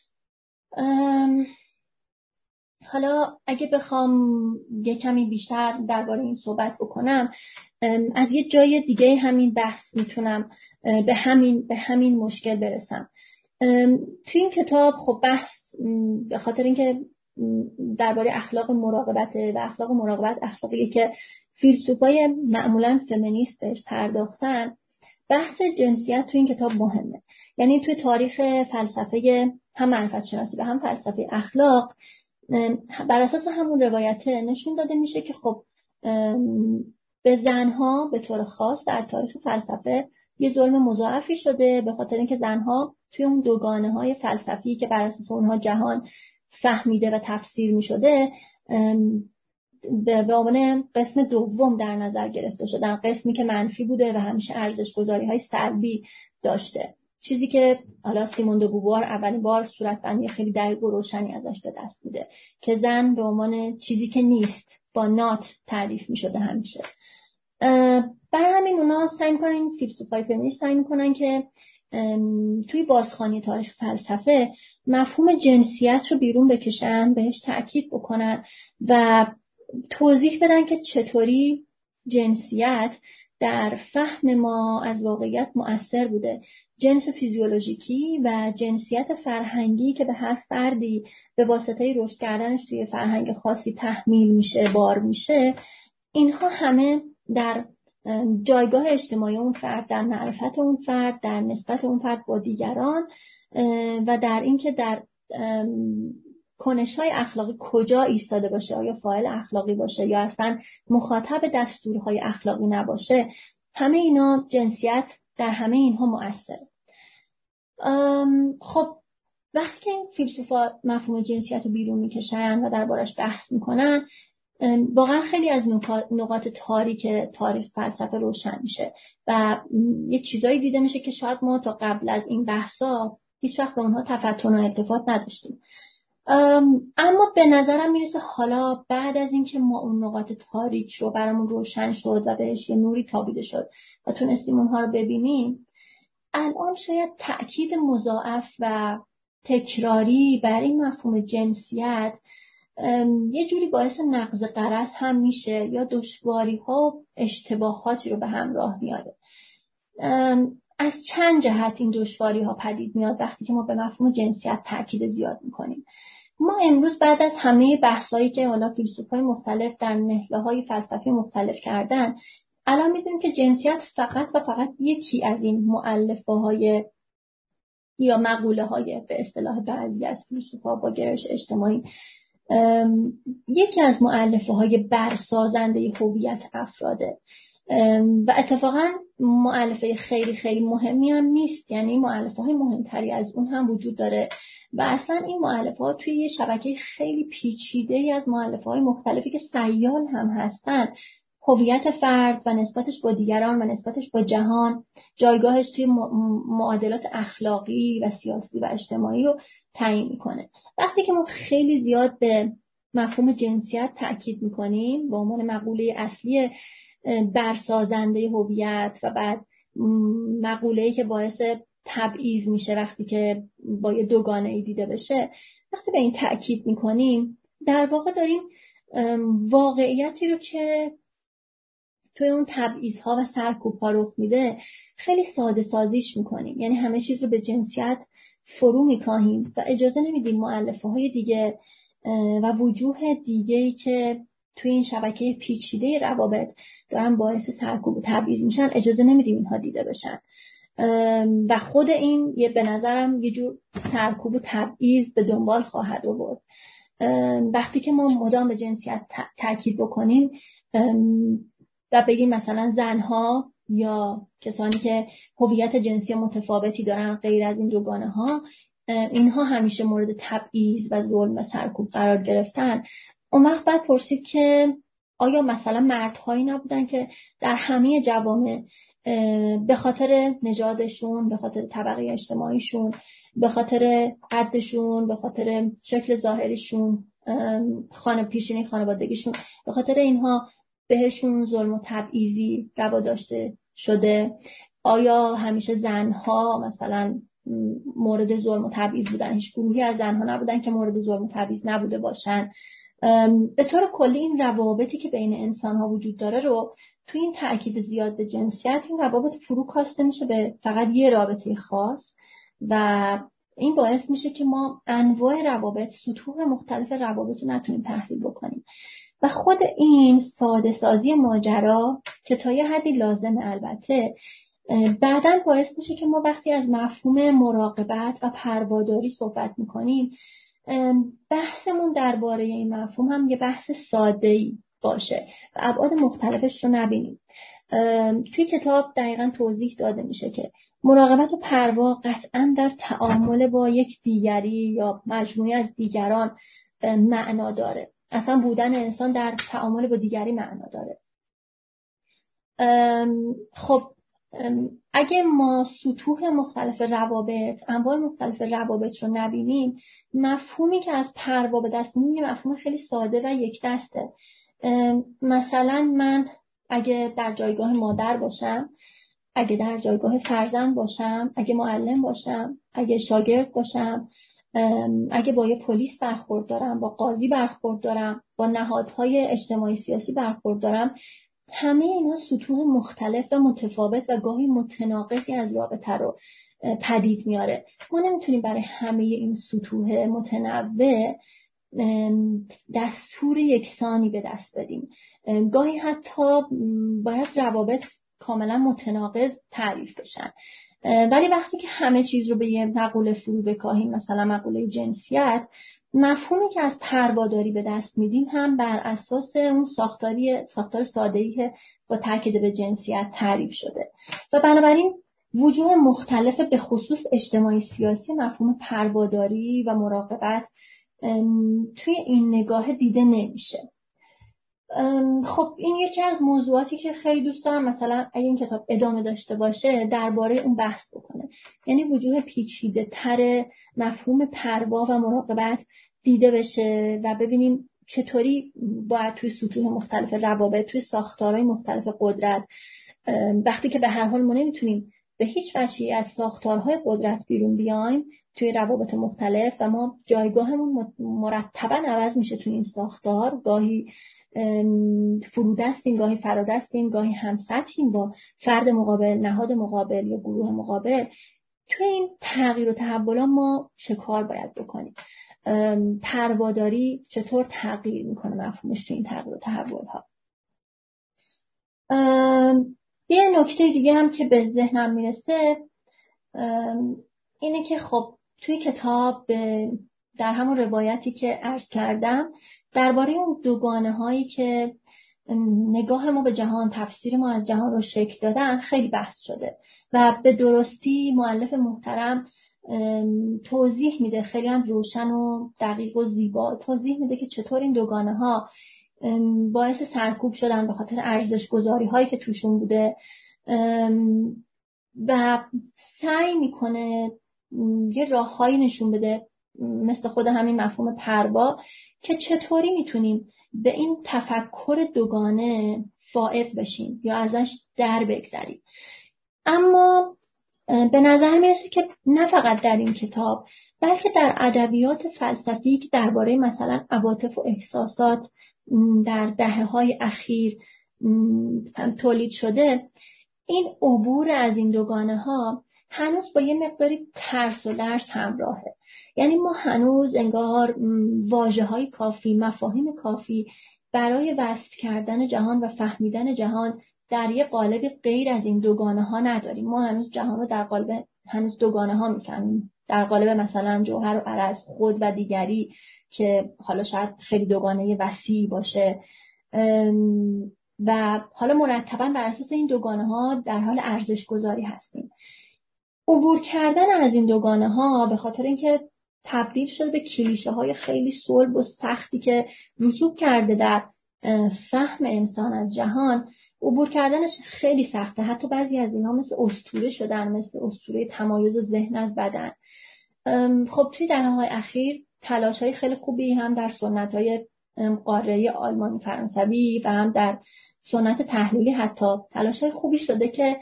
حالا اگه بخوام یه کمی بیشتر درباره این صحبت بکنم، از یه جای دیگه همین بحث میتونم به همین به همین مشکل برسم. توی این کتاب خب بحث به خاطر اینکه درباره اخلاق مراقبت و اخلاق مراقبت اخلاقی که فیلسوفای معمولاً فمینیست بهش پرداختن، بحث جنسیت توی این کتاب مهمه. یعنی توی تاریخ فلسفه هم معرفت شناسی و هم فلسفه اخلاق بر اساس همون روایته نشون داده میشه که خب به زنها به طور خاص در تاریخ فلسفه یه ظلم مضاعفی شده، به خاطر اینکه زنها توی اون دوگانه های فلسفی که بر اساس اونها جهان فهمیده و تفسیر میشده به عنوان قسم دوم در نظر گرفته شدن، قسمی که منفی بوده و همیشه ارزش گذاری های سلبی داشته، چیزی که حالا سیمون دو بووار اولین بار صورتبندی خیلی دقیق و روشنی ازش به دست میده که زن به عنوان چیزی که نیست با نات تعریف میشده همیشه. برای همین اونا سعی میکنن، فیلسوفای فمینیست سعی میکنن که توی بازخوانی تاریخ فلسفه مفهوم جنسیت رو بیرون بکشن، بهش تأکید بکنن و توضیح بدن که چطوری جنسیت در فهم ما از واقعیت مؤثر بوده. جنس فیزیولوژیکی و جنسیت فرهنگی که به هر فردی به واسطه رشد کردنش توی فرهنگ خاصی تحمیل میشه، بار میشه، اینها همه در جایگاه اجتماعی اون فرد، در معرفت اون فرد، در نسبت اون فرد با دیگران و در اینکه در کنش‌های اخلاقی کجا ایستاده باشه، آیا فاعل اخلاقی باشه یا اصلا مخاطب دستورهای اخلاقی نباشه، همه اینا جنسیت در همه اینها مؤثره. خب وقتی که این فیلسوفا مفهوم جنسیت رو بیرون میکشن و دربارش بحث میکنن، واقعا خیلی از نقاط تاریک تاریخ فلسفه روشن میشه و یه چیزایی دیده میشه که شاید ما تا قبل از این بحثا هیچ وقت به اونها تفتن و التفات نداشتیم. اما به نظرم میرسه حالا بعد از اینکه ما اون نقاط تاریک رو برامون روشن شد و بهش یه نوری تابیده شد و تونستیم اونها رو ببینیم، الان شاید تأکید مضاعف و تکراری بر این مفهوم جنسیت یه جوری باعث نقض غرض هم میشه یا دشواری ها و اشتباهاتی رو به همراه میاره. از چند جهت این دشواری ها پدید میاد وقتی که ما به مفهوم جنسیت تأکید زیاد میکنیم. ما امروز بعد از همه بحثایی که حالا فیلسوفای مختلف در نهله‌های فلسفی مختلف کردن، الان میدونیم که جنسیت فقط و فقط یکی از این مؤلفه های یا مقوله های به اصطلاح بعضی از فیلسوفا با گرایش اجتماعی یکی از مؤلفه های برسازنده هویت افراده و اتفاقا مؤلفه خیلی خیلی مهمی هم نیست، یعنی مؤلفه های مهمتری از اون هم وجود داره و اصلا این مؤلفه ها توی یه شبکه خیلی پیچیده ای از مؤلفه های مختلفی که سیال هم هستن هویت فرد و نسبتش با دیگران و نسبتش با جهان، جایگاهش توی معادلات اخلاقی و سیاسی و اجتماعی رو تعیین میکنه. وقتی که ما خیلی زیاد به مفهوم جنسیت تأکید میکنیم به عنوان مقوله اصلی برسازنده هویت و بعد مقوله‌ای که باعث تبعیض میشه وقتی که با یه دوگانه‌ای دیده بشه، وقتی به این تأکید میکنیم در واقع داریم واقعیتی رو که توی اون تبعیض‌ها و سرکوب‌ها رخ میده خیلی ساده سازیش میکنیم، یعنی همه چیز رو به جنسیت فرو میکاهیم و اجازه نمیدیم مؤلفه‌های دیگه و وجوه دیگه‌ای که توی این شبکه پیچیده روابط دارن باعث سرکوب و تبعیض میشن اجازه نمیدیم اینها دیده بشن و خود این یه به نظرم یه جور سرکوب و تبعیض به دنبال خواهد آورد. وقتی که ما مدام به جنسیت تاکید بکنیم و بگیم مثلا زنها یا کسانی که هویت جنسی متفاوتی دارن غیر از این دوگانه ها اینها همیشه مورد تبعیض و ظلم و سرکوب قرار گرفتن، اون وقت باید پرسید که آیا مثلا مردهایی نبودن که در همه جوامع به خاطر نژادشون، به خاطر طبقه اجتماعیشون، به خاطر قدشون، به خاطر شکل ظاهریشون، خانه پیشینه خانوادگیشون، به خاطر اینها بهشون ظلم و تبعیضی روا داشته شده؟ آیا همیشه زنها مثلا مورد ظلم و تبعیض بودن؟ هیچ گروهی از زنها نبودن که مورد ظلم و تبعیض نبوده باشن؟ به طور کلی این روابطی که بین انسان‌ها وجود داره رو توی این تأکید زیاد به جنسیت این روابط فرو کاسته میشه به فقط یه رابطه خاص و این باعث میشه که ما انواع روابط، سطوح مختلف روابط رو نتونیم تحلیل بکنیم و خود این ساده سازی ماجرا که تا یه حدی لازمه البته بعداً باعث میشه که ما وقتی از مفهوم مراقبت و پرواداری صحبت میکنیم بحثمون درباره این مفهوم هم یه بحث ساده‌ای باشه و ابعاد مختلفش رو نبینیم. توی کتاب دقیقاً توضیح داده میشه که مراقبت و پروا قطعاً در تعامل با یک دیگری یا مجموعه از دیگران معنا داره. اصلا بودن انسان در تعامل با دیگری معنا داره. خب اگه ما سطوح مختلف روابط، انواع مختلف روابط رو نبینیم، مفهومی که از پروا به دست میاد یه مفهوم خیلی ساده و یک دسته. مثلا من اگه در جایگاه مادر باشم، اگه در جایگاه فرزند باشم، اگه معلم باشم، اگه شاگرد باشم، اگه با یه پلیس برخورد دارم، با قاضی برخورد دارم، با نهادهای اجتماعی سیاسی برخورد دارم، همه اینا سطوح مختلف و متفاوت و گاهی متناقضی از رابطه رو پدید میاره. ما نمیتونیم برای همه این سطوح متنوع دستور یکسانی به دست بدیم. گاهی حتی باید روابط کاملا متناقض تعریف بشن. ولی وقتی که همه چیز رو به یه مقوله فرو بکاهیم، مثلا مقوله جنسیت، مفهومی که از پرواداری به دست میدیم هم بر اساس اون ساختاری ساختار ساده‌ای که با تاکید به جنسیت تعریف شده و بنابراین وجوه مختلف به خصوص اجتماعی سیاسی مفهوم پرواداری و مراقبت توی این نگاه دیده نمیشه. خب این یکی از موضوعاتی که خیلی دوست دارم مثلا اگه این کتاب ادامه داشته باشه درباره اون بحث بکنه، یعنی وجوه پیچیده تر مفهوم پروا و مراقبت دیده بشه و ببینیم چطوری باید توی سطوح مختلف روابط، توی ساختارهای مختلف قدرت، وقتی که به هر حال ما نمیتونیم به هیچ وجهی از ساختارهای قدرت بیرون بیایم توی روابط مختلف و ما جایگاهمون مرتباً عوض میشه توی این ساختار، گاهی فرودستیم، گاهی فرادستیم، گاهی همسطحیم با فرد مقابل، نهاد مقابل یا گروه مقابل. توی این تغییر و تحولا ما چه کار باید بکنیم؟ پرواداری چطور تغییر میکنه مفهومش توی این تغییر و تحولها؟ یه نکته دیگه هم که به ذهنم میرسه اینه که خب توی کتاب در همون روایتی که عرض کردم درباره اون دوگانه هایی که نگاه ما به جهان، تفسیر ما از جهان رو شکل دادن خیلی بحث شده و به درستی مؤلف محترم توضیح میده، خیلی هم روشن و دقیق و زیبا توضیح میده که چطور این دوگانه ها باعث سرکوب شدن به خاطر ارزش گذاری هایی که توشون بوده و سعی میکنه یه راههایی نشون بده مثل خود همین مفهوم پروا که چطوری میتونیم به این تفکر دوگانه فائق بشیم یا ازش در بگذریم. اما به نظر میرسه که نه فقط در این کتاب بلکه در ادبیات فلسفی که درباره مثلا عواطف و احساسات در دهه‌های اخیر تولید شده، این عبور از این دوگانه ها هنوز با یه مقداری ترس و لرز همراهه. یعنی ما هنوز انگار واژه‌های کافی، مفاهیم کافی برای وصف کردن جهان و فهمیدن جهان در یه قالب غیر از این دوگانه ها نداریم. ما هنوز جهان رو در قالب هنوز دوگانه ها میفهمیم، در قالب مثلا جوهر و عرض، خود و دیگری که حالا شاید خیلی دوگانه وسیع باشه و حالا مرتباً بر اساس این دوگانه ها در حال ارزش گذاری هستیم. عبور کردن از این دوگانه ها به خاطر اینکه تبدیل شده به کلیشه های خیلی صلب و سختی که رسوب کرده در فهم انسان از جهان، عبور کردنش خیلی سخته. حتی بعضی از اینها مثل اسطوره شدن، مثل اسطوره تمایز ذهن از بدن. خب توی دهه‌های اخیر تلاش‌های خیلی خوبی هم در سنت‌های قاره آلمانی فرانسوی و هم در سنت تحلیلی حتی تلاش‌های خوبی شده که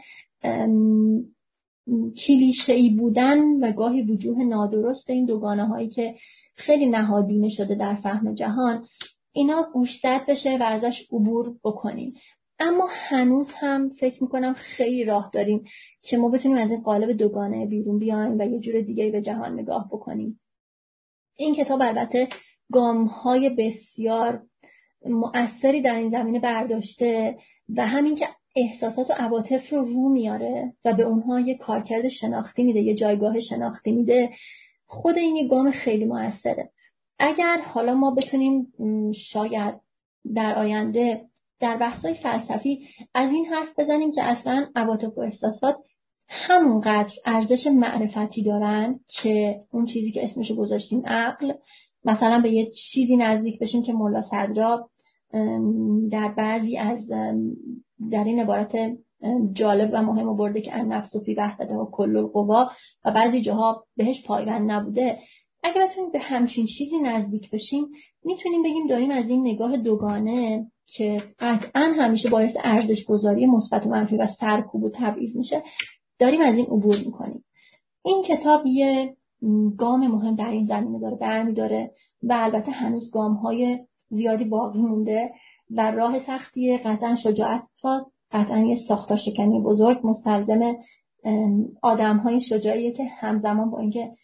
کلیشه‌ای بودن و گاهی وجوه نادرست این دوگانه هایی که خیلی نهادینه شده در فهم جهان، اینا گوشزد بشه و ازش عبور بکنیم. اما هنوز هم فکر میکنم خیلی راه داریم که ما بتونیم از این قالب دوگانه بیرون بیایم و یه جور دیگه به جهان نگاه بکنیم. این کتاب البته گام‌های بسیار مؤثری در این زمینه برداشته و همین که احساسات و عواطف رو رو میاره و به اونها یه کارکرد شناختی میده، یه جایگاه شناختی میده، خود این یه گام خیلی مؤثره. اگر حالا ما بتونیم شاید در آینده در بحث‌های فلسفی از این حرف بزنیم که اصلا عواطف و احساسات همونقدر ارزش معرفتی دارن که اون چیزی که اسمشو گذاشتیم عقل، مثلا به یه چیزی نزدیک بشیم که ملا صدرا در بعضی از در این عبارت جالب و مهم آورده که النفس فی وحدته و کل القوا و بعضی جاها بهش پایبند نبوده. اگر بتونیم به همچین چیزی نزدیک بشیم میتونیم بگیم داریم از این نگاه دوگانه که قطعاً همیشه باعث ارزش گذاری مثبت و منفی و سرکوب و تبعیض میشه، داریم از این عبور میکنیم. این کتاب یه گام مهم در این زمینه داره برمی‌داره و البته هنوز گام‌های زیادی باقی مونده و راه سختیه. قطعاً شجاعت خواد، قطعاً یه ساختار شکنی بزرگ مستلزم آدم‌های شجاعیه که همزمان با اینکه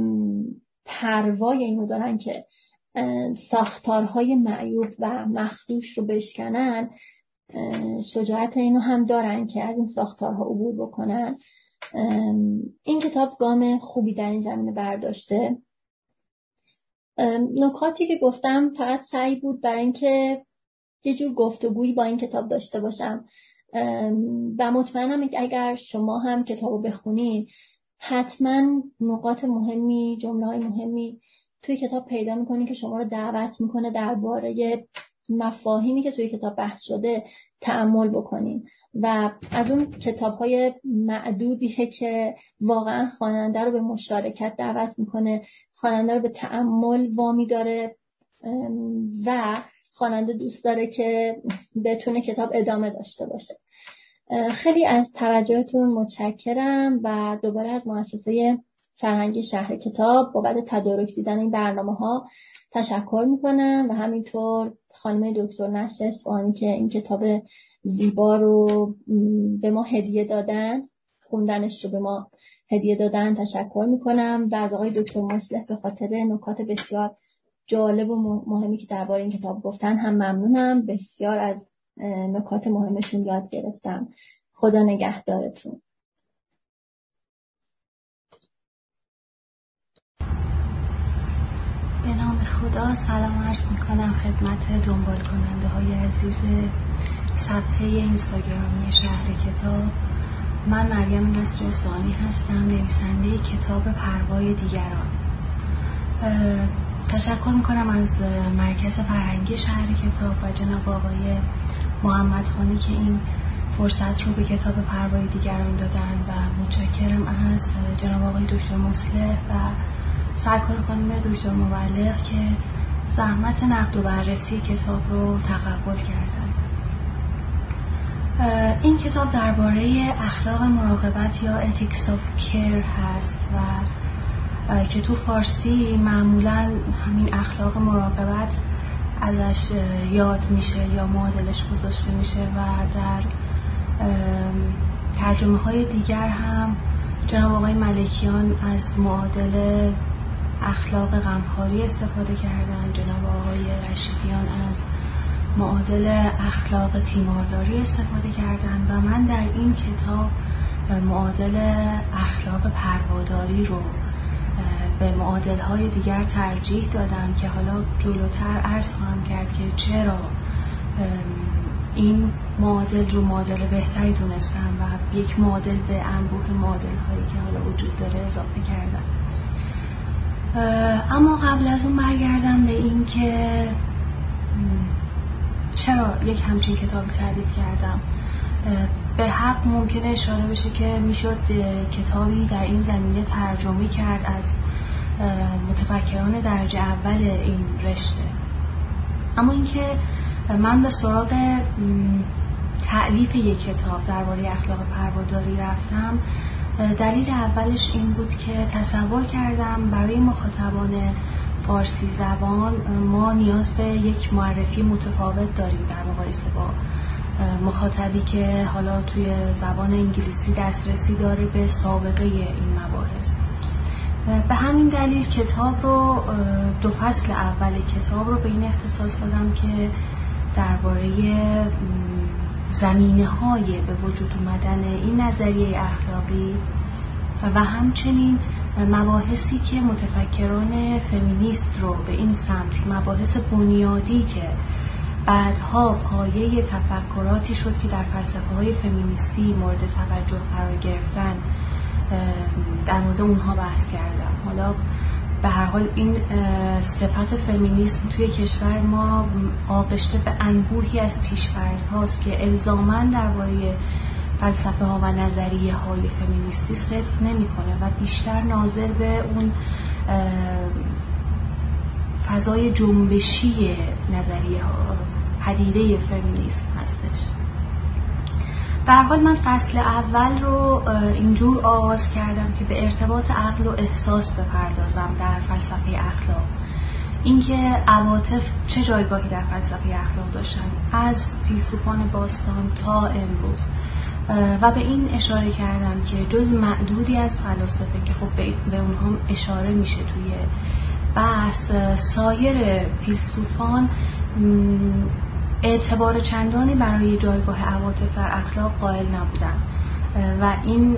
پروای اینو دارن که ساختارهای معیوب و مخدوش رو بشکنن، شجاعت اینو هم دارن که از این ساختارها عبور بکنن. این کتاب گام خوبی در این زمینه برداشته. نکاتی که گفتم فقط سعی بود برای اینکه یه جور گفتگویی با این کتاب داشته باشم و مطمئنم اگر شما هم کتابو بخونید حتما نقاط مهمی، جمله‌های مهمی توی کتاب پیدا می‌کنید که شما رو دعوت می‌کنه درباره مفاهیمی که توی کتاب بحث شده تأمل بکنین و از اون کتاب‌های معدودیه که واقعا خواننده رو به مشارکت دعوت می‌کنه، خواننده رو به تأمل وامی داره و خواننده دوست داره که بتونه کتاب ادامه داشته باشه. خیلی از توجهتون متشکرم و دوباره از مؤسسه فرهنگی شهر کتاب بابت تدارک دیدن این برنامه‌ها تشکر میکنم و همینطور خانم دکتر نصر اصفهانی که این کتاب زیبا رو به ما هدیه دادن، خوندنش رو به ما هدیه دادن تشکر میکنم و از آقای دکتر مصلح به خاطر نکات بسیار جالب و مهمی که درباره این کتاب گفتن هم ممنونم. بسیار از نکات مهمشون یاد گرفتم. خدا نگهدارتون.
به نام خدا. سلام عرض میکنم خدمت دنبال کننده های عزیز صفحه اینستاگرامی شهر کتاب. من مریم نصرستانی هستم، نویسنده کتاب پروای دیگران. تشکر میکنم از مرکز فرهنگی شهر کتاب و جناب آقای محمد خانی که این فرصت رو به کتاب پروای دیگران دادن و متشکرم از جناب آقای دکتر مصلح و سرکار خانم دکتر مبلغ که زحمت نقد و بررسی کتاب رو تقبل کردن. این کتاب درباره اخلاق مراقبت یا ethics of care هست و که تو فارسی معمولاً همین اخلاق مراقبت ازش یاد میشه یا معادلش گذاشته میشه و در ترجمه های دیگر هم جناب آقای ملکیان از معادل اخلاق غمخواری استفاده کردن، جناب آقای رشیدیان از معادل اخلاق تیمارداری استفاده کردن و من در این کتاب معادل اخلاق پرواداری رو به معادل‌های دیگر ترجیح دادم که حالا جلوتر عرض خواهم کرد که چرا این معادل رو معادل بهتری دونستم و یک معادل به انبوه معادل‌هایی که حالا وجود داره اضافه کردم. اما قبل از اون برگردم به این که چرا یک همچین کتابی تالیف کردم. به حق ممکنه اشاره بشه که میشد کتابی در این زمینه ترجمه کرد از متفکران درجه اول این رشته، اما اینکه من به سراغ تألیف یک کتاب درباره اخلاق پرواداری رفتم، دلیل اولش این بود که تصور کردم برای مخاطبان فارسی زبان ما نیاز به یک معرفی متفاوت داریم در مقایسه با مخاطبی که حالا توی زبان انگلیسی دسترسی داره به سابقه این مباحث. به همین دلیل کتاب رو، دو فصل اول کتاب رو به این اختصاص دادم که درباره زمینه‌های به وجود اومدن این نظریه اخلاقی و همچنین مباحثی که متفکران فمینیست رو به این سمت، مباحث بنیادی که بعدها پایه تفکراتی شد که در فلسفه‌های فمینیستی مورد توجه قرار گرفتن، در مورد اونها بحث کردم. حالا به هر حال این صفت فمینیسم توی کشور ما آغشته به انبوهی از پیش‌فرض هاست که الزاماً درباره فلسفه ها و نظریه های فمینیستی صدق نمی‌کنه و بیشتر ناظر به اون فضای جنبشی نظریه ها، پدیده فمینیسم هستش. به هر حال من فصل اول رو اینجور آغاز کردم که به ارتباط عقل و احساس بپردازم در فلسفه اخلاق، اینکه عواطف چه جایگاهی در فلسفه اخلاق داشتن از فیلسوفان باستان تا امروز، و به این اشاره کردم که جز معدودی از فلاسفه که خب به اونها اشاره میشه توی بحث، سایر فیلسوفان اعتبار چندانی برای جایگاه عواطف در اخلاق قائل نبودن و این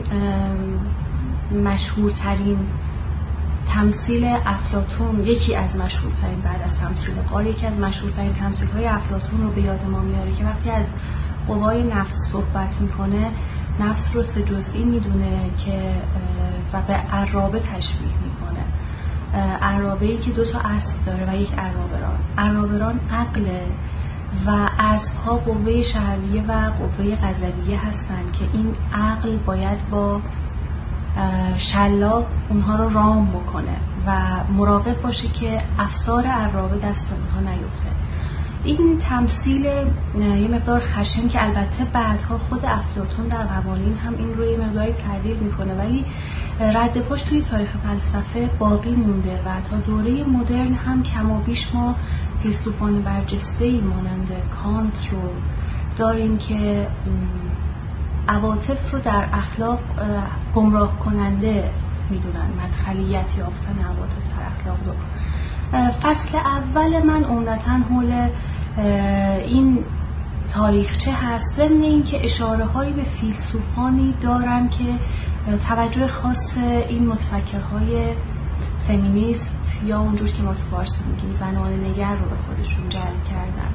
مشهورترین تمثیل افلاطون، یکی از مشهورترین بعد از تمثیل قار، یکی از مشهورترین تمثیل‌های افلاطون رو به یاد ما میاره که وقتی از قوای نفس صحبت میکنه، نفس رو سه جزئی میدونه که و به عرابه تشبیه میکنه. عرابه‌ای که دو تا اسب داره و یک عرابران. عرابران عقله و اسب‌ها قوه شهویه و قوه غضبیه هستن که این عقل باید با شلاق اونها رو رام بکنه و مراقب باشه که افسار عرابه دست اونها نیفته. این تمثیل یه مقدار خشن که البته بعدها خود افلاطون در قوانین هم این رو یه مقداری تعدیل میکنه، ولی رد پاش توی تاریخ فلسفه باقی مونده و تا دوره مدرن هم کم و بیش ما فیلسوفان برجسته‌ای مانند کانت رو داریم که عواطف رو در اخلاق گمراه کننده میدونن، مدخلیت یافتن عواطف در اخلاق رو. فصل اول من عمدتاً حول این تاریخچه هست، ضمن این که اشاره هایی به فیلسوفانی دارن که توجه خاص این متفکرهای فمینیست یا اونجور که ما تو فارسی میگیم زنان نگر رو به خودشون جلب کردن.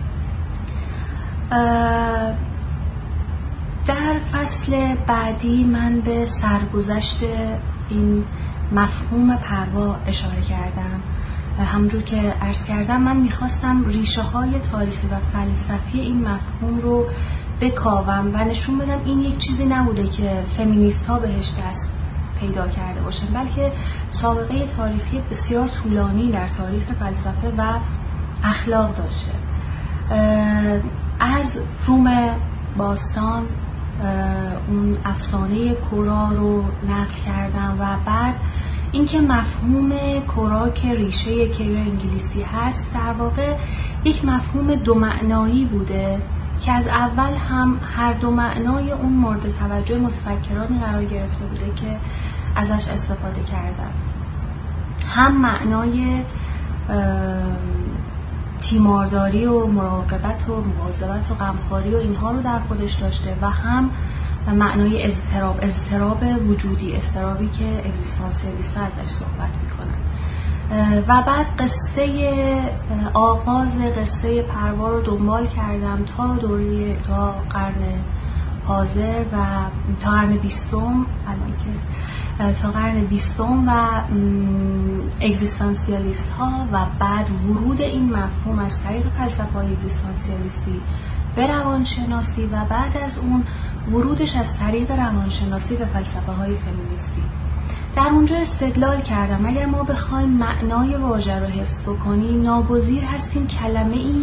در فصل بعدی من به سرگذشت این مفهوم پروا اشاره کردم. همونجور که عرض کردم من میخواستم ریشه های تاریخی و فلسفی این مفهوم رو بکاوم و نشون بدم این یک چیزی نبوده که فمینیست ها بهش دست پیدا کرده باشن، بلکه سابقه تاریخی بسیار طولانی در تاریخ فلسفه و اخلاق داشته. از روم باستان اون افسانه کورا رو نقل کردم و بعد اینکه مفهوم کورا که ریشه کیر انگلیسی هست در واقع یک مفهوم دو معنایی بوده که از اول هم هر دو معنای اون مورد توجه متفکرانی قرار گرفته بوده که ازش استفاده کردن. هم معنای تیمارداری و مراقبت و مواظبت و غمخواری و اینها رو در خودش داشته و هم معنای اضطراب، اضطراب وجودی، اضطرابی که اگزیستانسیالیست‌ها ازش صحبت میکنن. و بعد قصه آغاز قصه پروا رو دنبال کردم تا دوره تا قرن حاضر و تا قرن بیستم، الان که تا قرن بیستم و اگزیستانسیالیست ها و بعد ورود این مفهوم از طریق فلسفه های اگزیستانسیالیستی به روانشناسی و بعد از اون ورودش از طریق روانشناسی به فلسفه های فمینیستی. در اونجا استدلال کردم اگر ما بخوایم معنای واژه رو حفظ بکنیم ناگزیر هستیم کلمه ای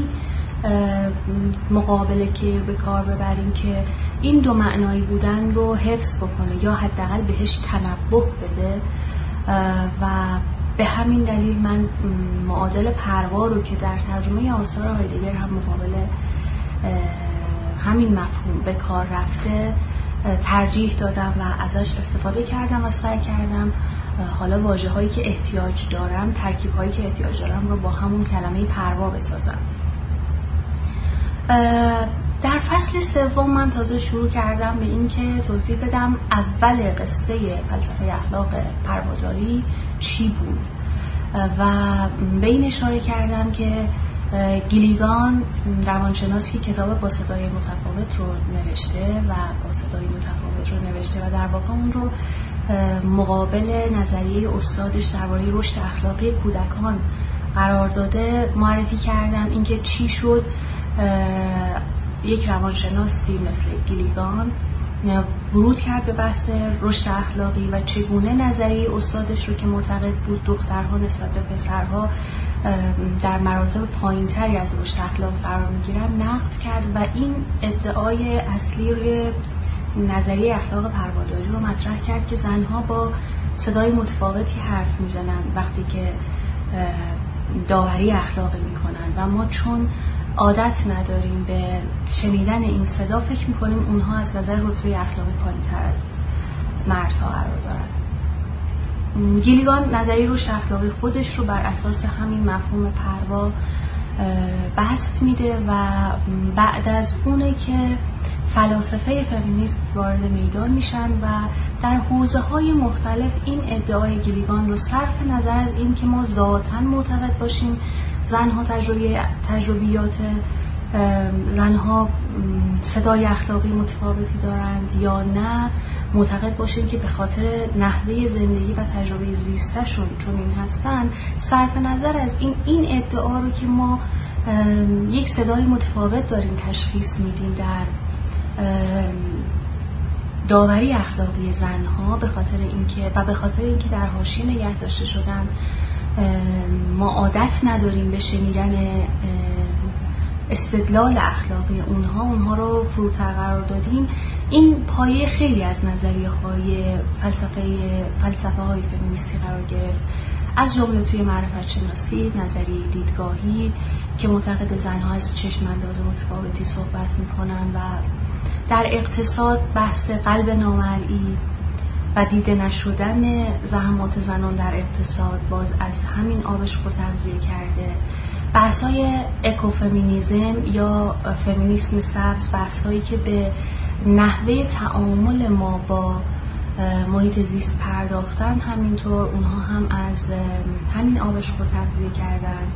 مقابله که به کار ببریم که این دو معنایی بودن رو حفظ بکنه یا حداقل بهش تنبه بده و به همین دلیل من معادل پروا رو که در ترجمه آثار هایدگر هم مقابل همین مفهوم به کار رفته ترجیح دادم و ازش استفاده کردم و سعی کردم حالا واژه هایی که احتیاج دارم، ترکیب هایی که احتیاج دارم رو با همون کلمه پروا بسازم. در فصل سوم من تازه شروع کردم به این که توضیح بدم اول قصه فلسفه اخلاق پرواداری چی بود و به این اشاره کردم که گیلیگان روانشناسی کتاب با صدای متفاوت رو نوشته و با صدای متفاوت رو نوشته و در واقع اون رو مقابل نظریه استادش درباره رشد اخلاقی کودکان قرار داده معرفی کردم. اینکه چی شد یک روانشناسی مثل گیلیگان ورود کرد به بحث رشد اخلاقی و چگونه نظریه استادش رو که معتقد بود دخترها نسبت به پسرها در مراتب پایین‌تری از رشد اخلاقی قرار می‌گیرن نقد کرد و این ادعای اصلی روی نظریه اخلاق پرواداری رو مطرح کرد که زنها با صدای متفاوتی حرف میزنن وقتی که داوری اخلاقی میکنن و ما چون عادت نداریم به شنیدن این صدا فکر میکنیم اونها از نظر رتبه اخلاقی پایین‌تر از مردها قرار دارن. گیلیگان نظریه رشد اخلاقی خودش رو بر اساس همین مفهوم پروا بسط میده و بعد از اونه که فلاسفه فمینیست وارد میدان میشن و در حوزه‌های مختلف این ادعای گیلیگان رو صرف نظر از این که ما ذاتاً معتقد باشیم زنها تجربی تجربیات زنها صدای اخلاقی متفاوتی دارند یا نه معتقد باشیم که به خاطر نحوه زندگی و تجربه زیستشون چون این هستن صرف نظر از این این ادعا رو که ما یک صدای متفاوت داریم تشخیص میدیم در داوری اخلاقی زنها به خاطر اینکه و به خاطر اینکه در حاشیه نگه داشته شدن ما عادت نداریم به شنیدن استدلال اخلاقی اونها اونها رو فروتر قرار دادیم. این پایه خیلی از نظریه های فلسفه فلسفه های فمینیستی قرار گرفت از جمله توی معرفت شناسی نظریه دیدگاهی که معتقد زنها از چشم انداز متفاوتی صحبت میکنن و در اقتصاد بحث قلب نامرئی و دیده نشدن زحمات زنان در اقتصاد باز از همین آبش خود تغذیه کرده بحث‌های اکوفمینیزم یا فمینیسم سبز، بحث‌هایی که به نحوه تعامل ما با محیط زیست پرداختن، همینطور اونها هم از همین آبشخور تغذیه کردن.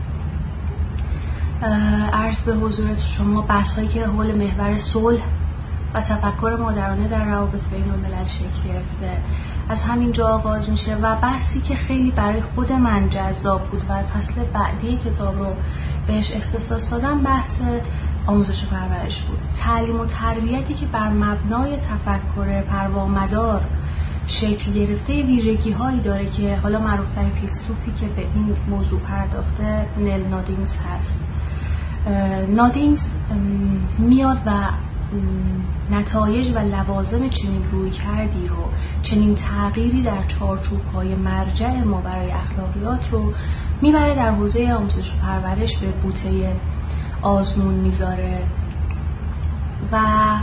عرض به حضورت شما بحث‌هایی که حول محور صلح و تفکر مادرانه در روابط بین الملل شکل گرفته از همین جا آغاز میشه و بحثی که خیلی برای خود من جذاب بود و فصل بعدی کتاب رو بهش اختصاص دادم بحث آموزش و پرورش بود. تعلیم و تربیتی که بر مبنای تفکر پروامدار شکل گرفته ویژگی هایی داره که حالا معروف‌ترین فیلسوفی که به این موضوع پرداخته نیل نادینگز هست. نادینگز میاد و نتایج و لوازم چنین روی کردی رو، چنین تغییری در چارچوب‌های مرجع ما برای اخلاقیات رو میبره در حوزه آموزش و پرورش، به بوته آزمون میذاره و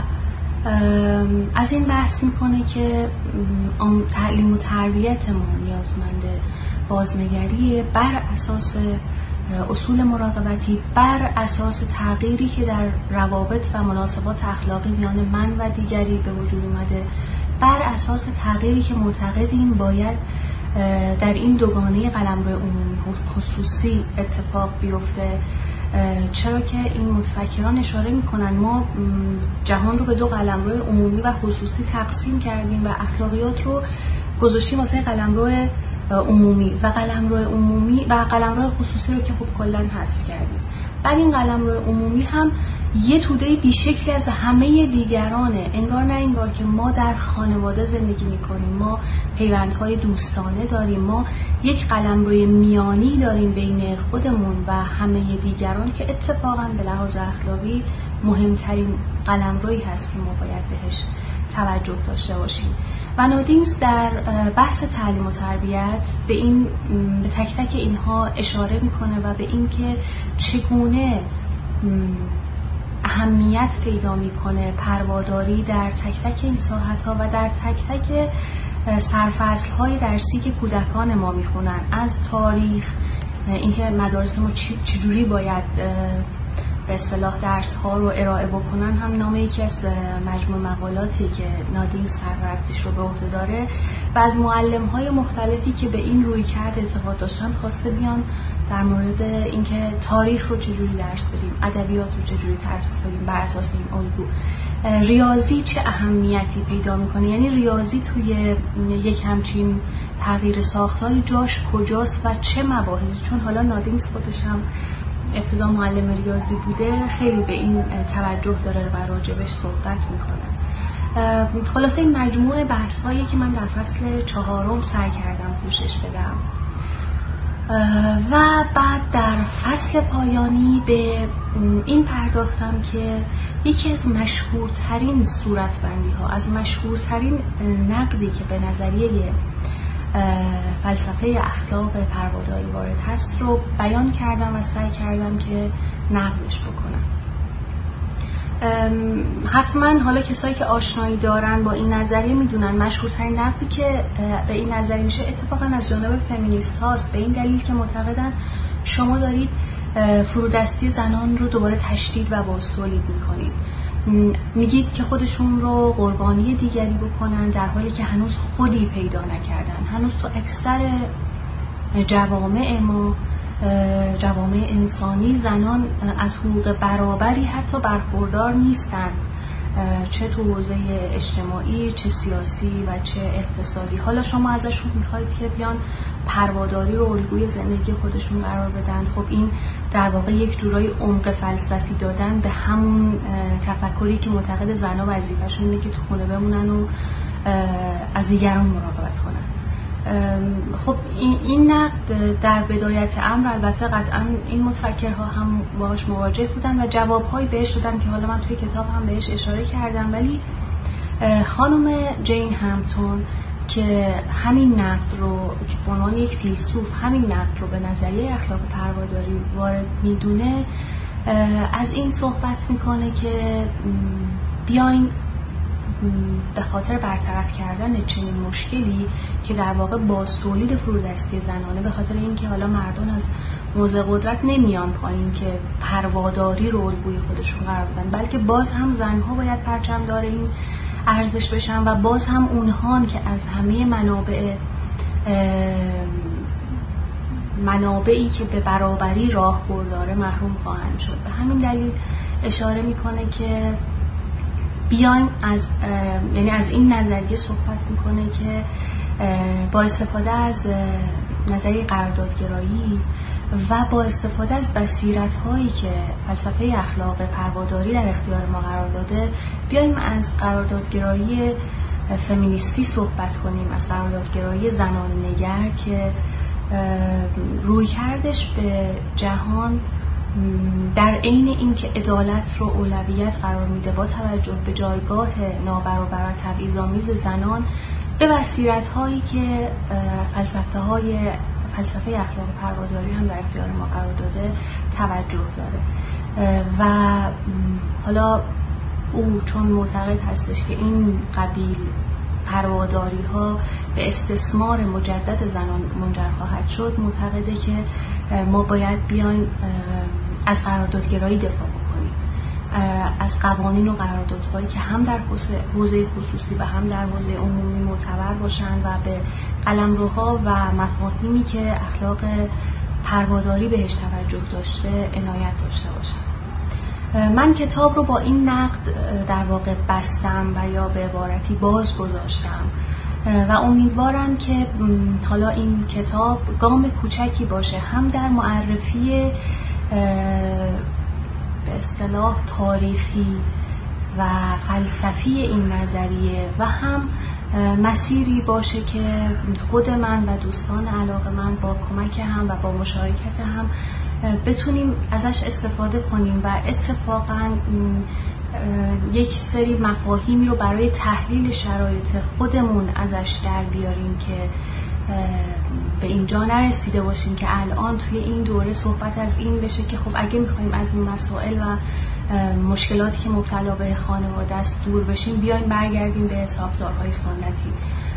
از این بحث میکنه که تعلیم و تربیت ما نیازمند بازنگری بر اساس اصول مراقبتی، بر اساس تغییری که در روابط و مناسبات اخلاقی میان من و دیگری به وجود اومده، بر اساس تغییری که معتقدیم باید در این دوگانه قلمرو عمومی خصوصی اتفاق بیفته. چرا که این متفکران اشاره میکنن ما جهان رو به دو قلمرو عمومی و خصوصی تقسیم کردیم و اخلاقیات رو گذاشتیم واسه قلمرو عمومی و قلمرو عمومی و قلمرو خصوصی رو که خب کلا حذف کردیم. بعد این قلمرو عمومی هم یه توده بیشکلی از همه دیگرانه، انگار نه انگار که ما در خانواده زندگی میکنیم، ما پیوندهای دوستانه داریم، ما یک قلمروی میانی داریم بین خودمون و همه دیگران که اتفاقا به لحاظ اخلاقی مهمترین قلمرویی هست که ما باید بهش توجه داشته باشیم. و نادینگز در بحث تعلیم و تربیت به این به تک تک اینها اشاره میکنه و به این که چگونه اهمیت پیدا میکنه پرواداری در تک تک این ساحت‌ها و در تک تک سرفصل‌های درسی که کودکان ما میخونن، از تاریخ، اینکه مدارس ما چجوری باید به اصطلاح درس ها رو ارائه بکنن، هم نام یکی از مجموع مقالاتی که نادینگز سرپرستیش رو به عهده داره و از معلم های مختلفی که به این روی کرد اعتقاد داشتن خواسته بیان در مورد اینکه تاریخ رو چجوری درس بدیم، ادبیات رو چجوری درس بدیم بر اساس این الگو. ریاضی چه اهمیتی پیدا میکنه، یعنی ریاضی توی یک همچین تغییر ساختاری جاش کجاست و چه مباحثی، چون حالا نادینگز خودش هم ابتدا معلم ریاضی بوده، خیلی به این توجه داره و راجبش صحبت میکنه. خلاصه این مجموعه بحث هایی که من در فصل چهارم سعی کردم پوشش بدم و بعد در فصل پایانی به این پرداختم که یکی از مشهورترین صورتبندی ها، از مشهورترین نقدی که به نظریه فلسفه اخلاق پرواداری وارد هست رو بیان کردم و سعی کردم که نقدش بکنم. حتما حالا کسایی که آشنایی دارن با این نظریه میدونن مشهورترین نقدی که به این نظریه میشه اتفاقا از جانب فمینیست هاست، به این دلیل که معتقدن شما دارید فرودستی زنان رو دوباره تشدید و بازتولید میکنید، میگید که خودشون رو قربانی دیگری بکنن در حالی که هنوز خودی پیدا نکردن. هنوز تو اکثر جوامع ما، جوامع انسانی، زنان از حقوق برابری حتی برخوردار نیستند، چه تو حوزه اجتماعی، چه سیاسی و چه اقتصادی. حالا شما ازشون میخواید که بیان پرواداری رو الگوی زندگی خودشون قرار بدن. خب این در واقع یک جورای عمق فلسفی دادن به همون تفکری که معتقد زنها وظیفه‌شون اینه که تو خونه بمونن و از دیگران مراقبت کنن. خب این, این نقد در بدایت امر البته قطعا این متفکرها هم باهاش مواجه بودن و جوابهایی بهش دادن که حالا من توی کتاب هم بهش اشاره کردم، ولی خانم جین همپتون که همین نقد رو که به عنوان یک فیلسوف همین نقد رو به نظریه اخلاق پرواداری وارد میدونه، از این صحبت میکنه که بیاین به خاطر برطرف کردن چنین مشکلی که در واقع باز تولید فرودستی زنانه، به خاطر اینکه حالا مردان از موضع قدرت نمیان پایین که پرواداری رو الگوی خودشون قرار بدن، بلکه باز هم زنها باید پرچم دار این ارزش بشن و باز هم اونهان که از همه منابع منابعی که به برابری راهبر داره محروم خواهند شد. به همین دلیل اشاره میکنه که بیایم از یعنی از این نظریه صحبت میکنه که با استفاده از نظریه قراردادگرایی و با استفاده از بصیرت‌هایی که فلسفه اخلاق پرواداری در اختیار ما قرار داده، بیایم از قراردادگرایی فمینیستی صحبت کنیم، از قراردادگرایی زنان نگر که روی کردش به جهان در عین اینکه عدالت رو اولویت قرار میده با توجه به جایگاه نابرابر و تبعیض‌آمیز زنان، به بصیرت‌هایی که فلسفه های فلسفه اخلاق پرواداری هم در اختیار ما قرار داده توجه داره. و حالا او چون معتقد هستش که این قبیل پرواداری ها به استثمار مجدد زنان منجر خواهد شد، معتقده که ما باید بیایم از قراردادگرایی دفاع بکنیم، از قوانین و قراردادهایی که هم در حوزه خصوصی و هم در حوزه عمومی معتبر باشن و به قلمروها و مفاهیمی که اخلاق پرواداری بهش توجه داشته عنایت داشته باشن. من کتاب رو با این نقد در واقع بستم و یا به عبارتی باز گذاشتم و امیدوارم که حالا این کتاب گام کوچکی باشه هم در معرفی به اصطلاح تاریخی و فلسفی این نظریه و هم مسیری باشه که خود من و دوستان علاقه من با کمک هم و با مشارکت هم بتونیم ازش استفاده کنیم و اتفاقاً یک سری مفاهیمی رو برای تحلیل شرایط خودمون ازش در بیاریم که به اینجا نرسیده باشیم که الان توی این دوره صحبت از این بشه که خب اگه میخوایم از این مسائل و مشکلاتی که مبتلا به خانواده است دور بشیم، بیایم برگردیم به ساختارهای سنتی.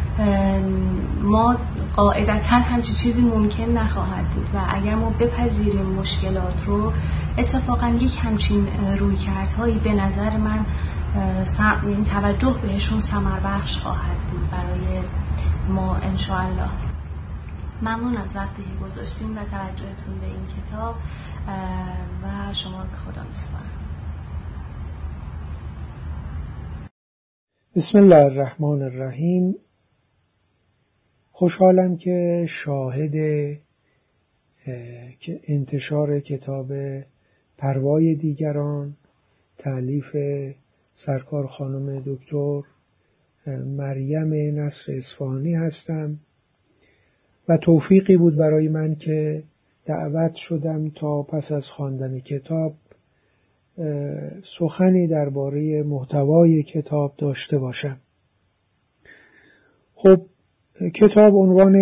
ما قاعدتاً همچین چیزی ممکن نخواهد بود و اگر ما بپذیریم مشکلات رو، اتفاقاً یک همچین رویکردهایی به نظر من این توجه بهشون ثمر بخش خواهد بود برای ما انشاءالله. ممنون از وقتی که گذاشتین و توجهتون به این کتاب و شما به خدا میسپارم.
بسم الله الرحمن الرحیم. خوشحالم که شاهد که انتشار کتاب پروای دیگران تألیف سرکار خانم دکتر مریم نصر اصفهانی هستم و توفیقی بود برای من که دعوت شدم تا پس از خواندن کتاب سخنی درباره محتوای کتاب داشته باشم. خب کتاب عنوان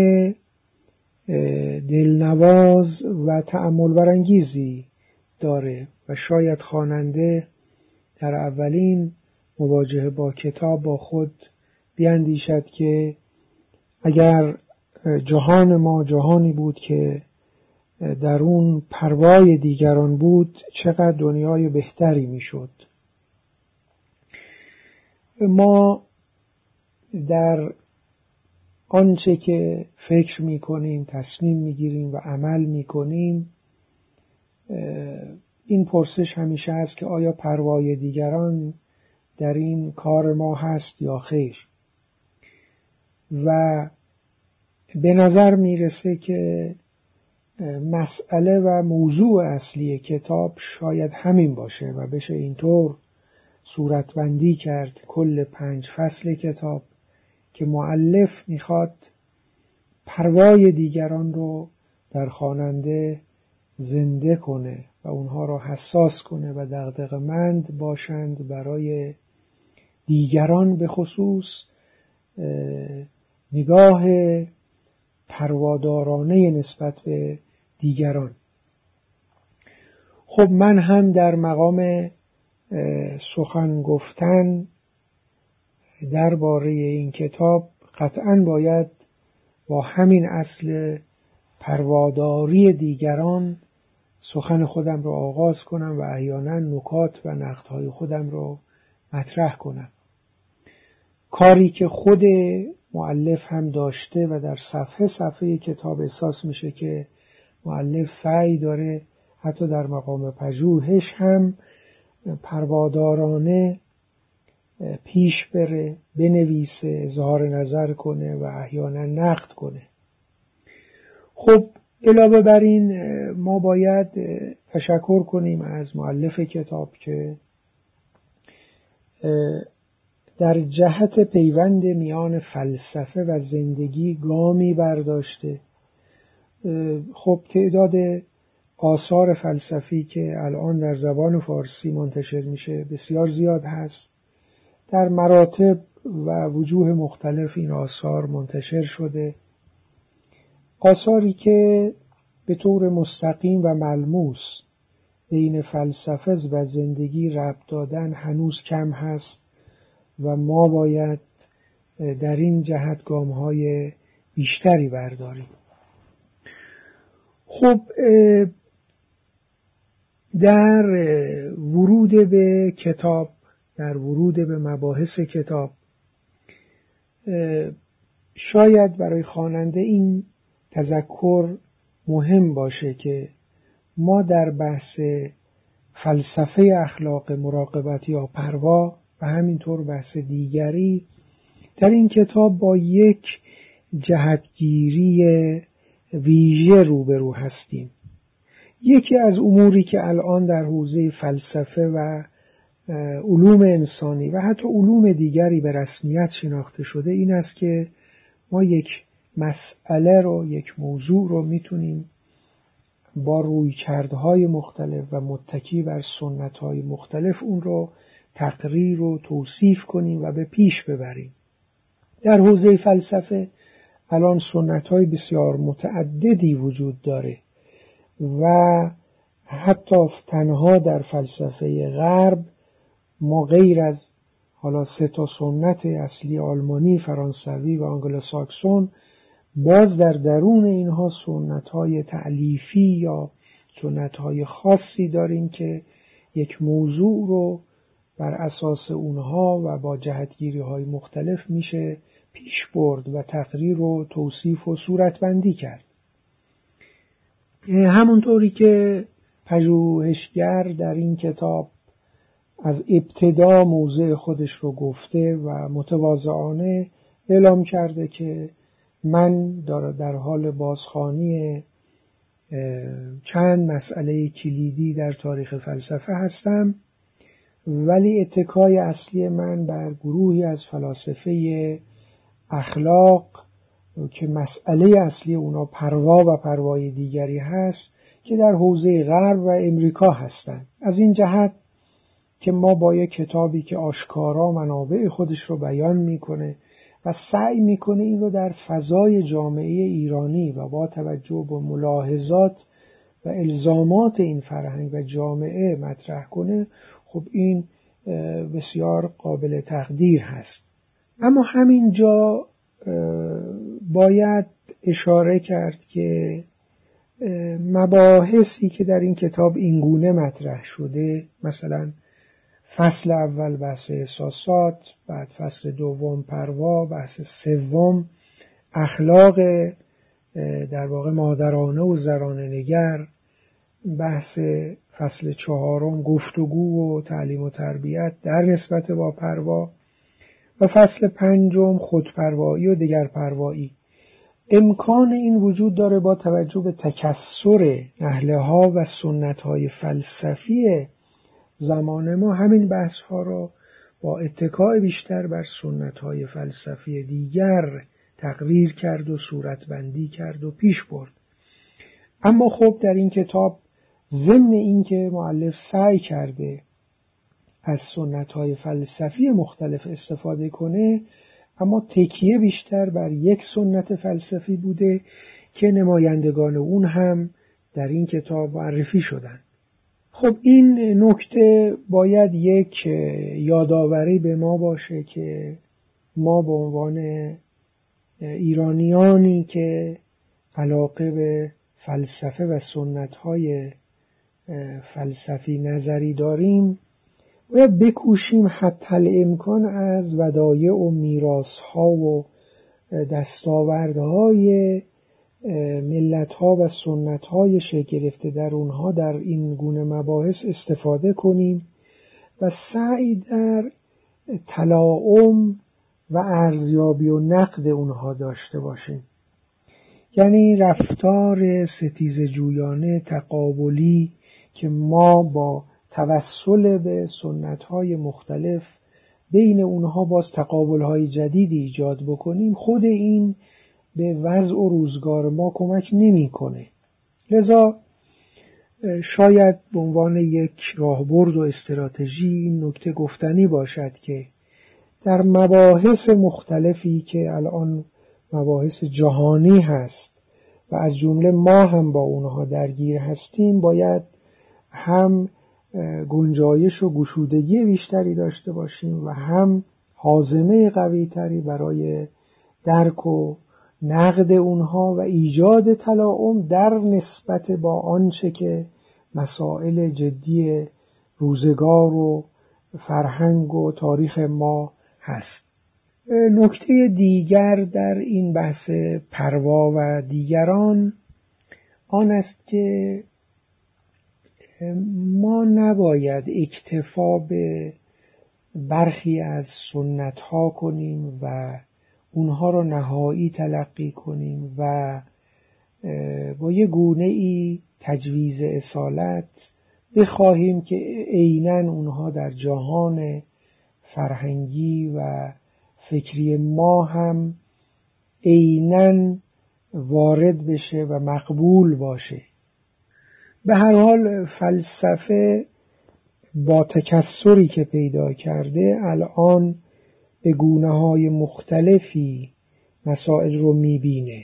دلنواز و تأمل برانگیزی داره و شاید خواننده در اولین مواجهه با کتاب با خود بیاندیشد که اگر جهان ما جهانی بود که در اون پروای دیگران بود، چقدر دنیای بهتری میشد. ما در آنچه که فکر میکنیم، تصمیم میگیریم و عمل میکنیم، این پرسش همیشه هست که آیا پروای دیگران در این کار ما هست یا خیر؟ و به نظر میرسه که مسئله و موضوع اصلی کتاب شاید همین باشه و بشه اینطور صورتبندی کرد کل پنج فصل کتاب که مؤلف میخواد پروای دیگران رو در خواننده زنده کنه و اونها رو حساس کنه و دغدغه‌مند باشند برای دیگران، به خصوص نگاه پروادارانه نسبت به دیگران. خب من هم در مقام سخن گفتن درباره این کتاب قطعاً باید با همین اصل پرواداری دیگران سخن خودم رو آغاز کنم و احیانا نکات و نقدهای خودم رو مطرح کنم. کاری که خود مؤلف هم داشته و در صفحه صفحه کتاب احساس میشه که مؤلف سعی داره حتی در مقام پژوهش هم پروادارانه پیش بره، بنویسه، اظهار نظر کنه و احیانا نقد کنه. خب علاوه بر این ما باید تشکر کنیم از مؤلف کتاب که در جهت پیوند میان فلسفه و زندگی گامی برداشته. خب تعداد آثار فلسفی که الان در زبان فارسی منتشر میشه بسیار زیاد هست. در مراتب و وجوه مختلف این آثار منتشر شده، آثاری که به طور مستقیم و ملموس بین فلسفه و زندگی ربط دادن هنوز کم هست و ما باید در این جهت گام‌های بیشتری برداریم. خب در ورود به کتاب، در ورود به مباحث کتاب، شاید برای خواننده این تذکر مهم باشه که ما در بحث فلسفه اخلاق مراقبت یا پروا و همینطور بحث دیگری در این کتاب با یک جهتگیری ویژه روبرو هستیم. یکی از اموری که الان در حوزه فلسفه و علوم انسانی و حتی علوم دیگری به رسمیت شناخته شده این است که ما یک مسئله رو، یک موضوع رو میتونیم با رویکردهای مختلف و متکی بر سنتهای مختلف اون رو تقریر و توصیف کنیم و به پیش ببریم. در حوزه فلسفه الان سنتهای بسیار متعددی وجود داره و حتی تنها در فلسفه غرب ما غیر از حالا سه تا سنت اصلی آلمانی، فرانسوی و آنگلوساکسون باز در درون اینها سنت‌های تألیفی یا سنت‌های خاصی داریم که یک موضوع رو بر اساس اونها و با جهتگیری‌های مختلف میشه پیش برد و تقریر و توصیف و صورتبندی کرد. همونطوری که پژوهشگر در این کتاب از ابتدا موضع خودش رو گفته و متواضعانه اعلام کرده که من در حال بازخوانی چند مسئله کلیدی در تاریخ فلسفه هستم، ولی اتکای اصلی من بر گروهی از فلاسفه اخلاق که مسئله اصلی اونا پروا و پروای دیگری هست که در حوزه غرب و امریکا هستند. از این جهت که ما با یک کتابی که آشکارا منابع خودش رو بیان میکنه و سعی میکنه این رو در فضای جامعه ایرانی و با توجه به ملاحظات و الزامات این فرهنگ و جامعه مطرح کنه، خب این بسیار قابل تقدیر هست. اما همینجا باید اشاره کرد که مباحثی که در این کتاب اینگونه مطرح شده، مثلا فصل اول بحث احساسات، بعد فصل دوم پروا، بحث سوم اخلاق در واقع مادرانه و زرانه نگر، بحث فصل چهارم گفتگو و تعلیم و تربیت در نسبت با پروا و فصل پنجم خودپروایی و دگرپروایی. امکان این وجود داره با توجه به تکثر نهله ها و سنت های فلسفی زمان ما همین بحث ها را با اتکای بیشتر بر سنت های فلسفی دیگر تقریر کرد و صورتبندی کرد و پیش برد. اما خب در این کتاب ضمن این که مؤلف سعی کرده از سنت های فلسفی مختلف استفاده کنه، اما تکیه بیشتر بر یک سنت فلسفی بوده که نمایندگان اون هم در این کتاب معرفی شدن. خب این نکته باید یک یادآوری به ما باشه که ما به عنوان ایرانیانی که علاقه به فلسفه و سنت‌های فلسفی نظری داریم باید بکوشیم حتی الامکان از ودایع و میراث‌ها و دستاوردهای ملت‌ها و سنت‌های شکل گرفته در اونها در این گونه مباحث استفاده کنیم و سعی در تلاعم و ارزیابی و نقد اونها داشته باشیم. یعنی رفتار ستیزه جویانه تقابلی که ما با توسل به سنت‌های مختلف بین اونها باز تقابل‌های جدیدی ایجاد بکنیم، خود این به وضع و روزگار ما کمک نمی‌کنه. لذا شاید به عنوان یک راهبرد و استراتژی این نکته گفتنی باشد که در مباحث مختلفی که الان مباحث جهانی هست و از جمله ما هم با اونها درگیر هستیم، باید هم گنجایش و گشودگی بیشتری داشته باشیم و هم هاضمه قوی تری برای درک و نقد اونها و ایجاد تلاعم در نسبت با آنچه که مسائل جدی روزگار و فرهنگ و تاریخ ما هست. نکته دیگر در این بحث پروا و دیگران آن است که ما نباید اکتفا به برخی از سنت ها کنیم و اونها رو نهایی تلقی کنیم و با یه گونه ای تجویز اصالت بخواهیم که عیناً اونها در جهان فرهنگی و فکری ما هم عیناً وارد بشه و مقبول باشه. به هر حال فلسفه با تکثری که پیدا کرده الان به گونه‌های مختلفی مسائل رو می‌بینه.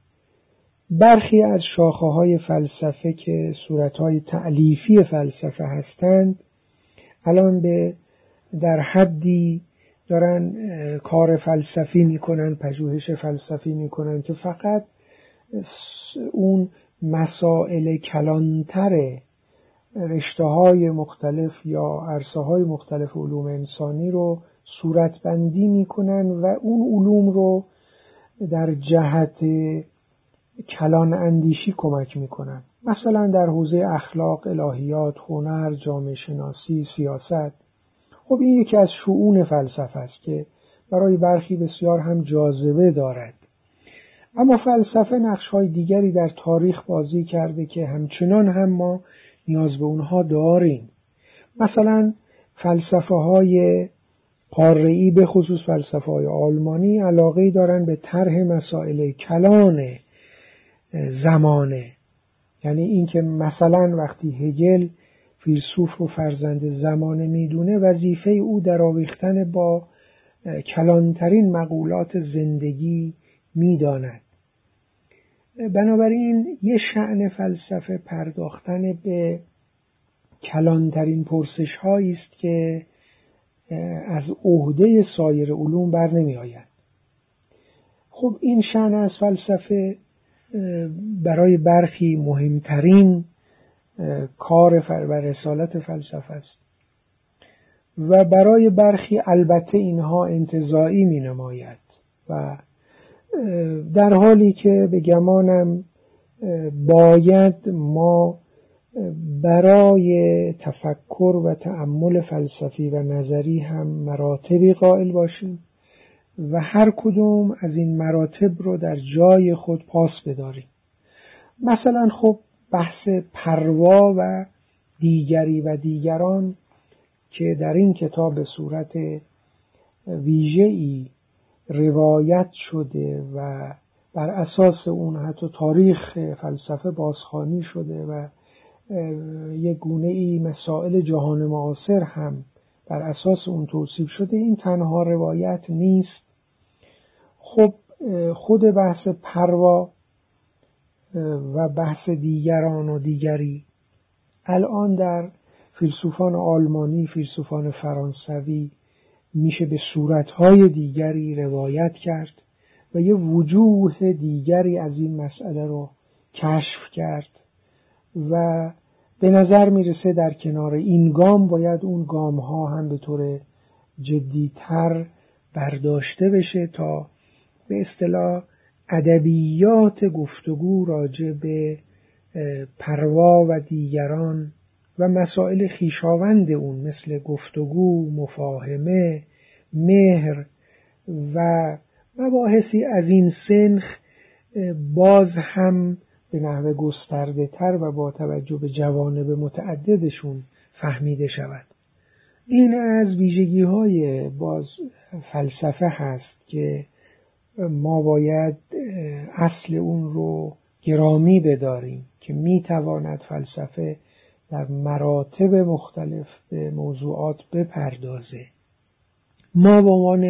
برخی از شاخه‌های فلسفه که صورت‌های تألیفی فلسفه هستند الان به در حدی دارن کار فلسفی میکنن، پژوهش فلسفی میکنن که فقط اون مسائل کلانتر رشته‌های مختلف یا عرصه‌های مختلف علوم انسانی رو صورتبندی میکنن و اون علوم رو در جهت کلان اندیشی کمک میکنن. مثلا در حوزه اخلاق، الهیات، هنر، جامعه شناسی، سیاست. خب این یکی از شؤون فلسفه است که برای برخی بسیار هم جاذبه دارد. اما فلسفه نقش‌های دیگری در تاریخ بازی کرده که همچنان هم ما نیاز به اونها داریم. مثلا فلسفه‌های قاره‌ای به خصوص فلسفه‌های آلمانی علاقه‌ای دارن به طرح مسائل کلان زمانه. یعنی این که مثلا وقتی هگل فیلسوف رو فرزند زمانه میدونه، وظیفه او در آویختن با کلانترین مقولات زندگی میداند. بنابراین یه شأن فلسفه پرداختن به کلانترین پرسش هایی است که از عهده سایر علوم بر نمی آید. خب این شأن از فلسفه برای برخی مهمترین کار و رسالت فلسفه است و برای برخی البته اینها انتزاعی می نماید و در حالی که به گمانم باید ما برای تفکر و تأمل فلسفی و نظری هم مراتبی قائل باشیم و هر کدوم از این مراتب رو در جای خود پاس بداریم. مثلا خب بحث پروا و دیگری و دیگران که در این کتاب به صورت ویژه‌ای روایت شده و بر اساس اون حتی تاریخ فلسفه بازخوانی شده و یک گونه ای مسائل جهان معاصر هم بر اساس اون توصیف شده، این تنها روایت نیست. خب خود بحث پروا و بحث دیگران و دیگری الان در فیلسوفان آلمانی، فیلسوفان فرانسوی میشه به صورتهای دیگری روایت کرد و یه وجوه دیگری از این مسئله رو کشف کرد و به نظر میرسه در کنار این گام باید اون گام ها هم به طور جدیتر برداشته بشه تا به اصطلاح ادبیات گفتگو راجع به پروا و دیگران و مسائل خویشاوند اون مثل گفتگو، مفاهمه، مهر و مباحثی از این سنخ باز هم به نحو گسترده تر و با توجه به جوانب متعددشون فهمیده شود. این از ویژگی های باز فلسفه هست که ما باید اصل اون رو گرامی بداریم که میتواند فلسفه در مراتب مختلف به موضوعات بپردازه. ما به عنوان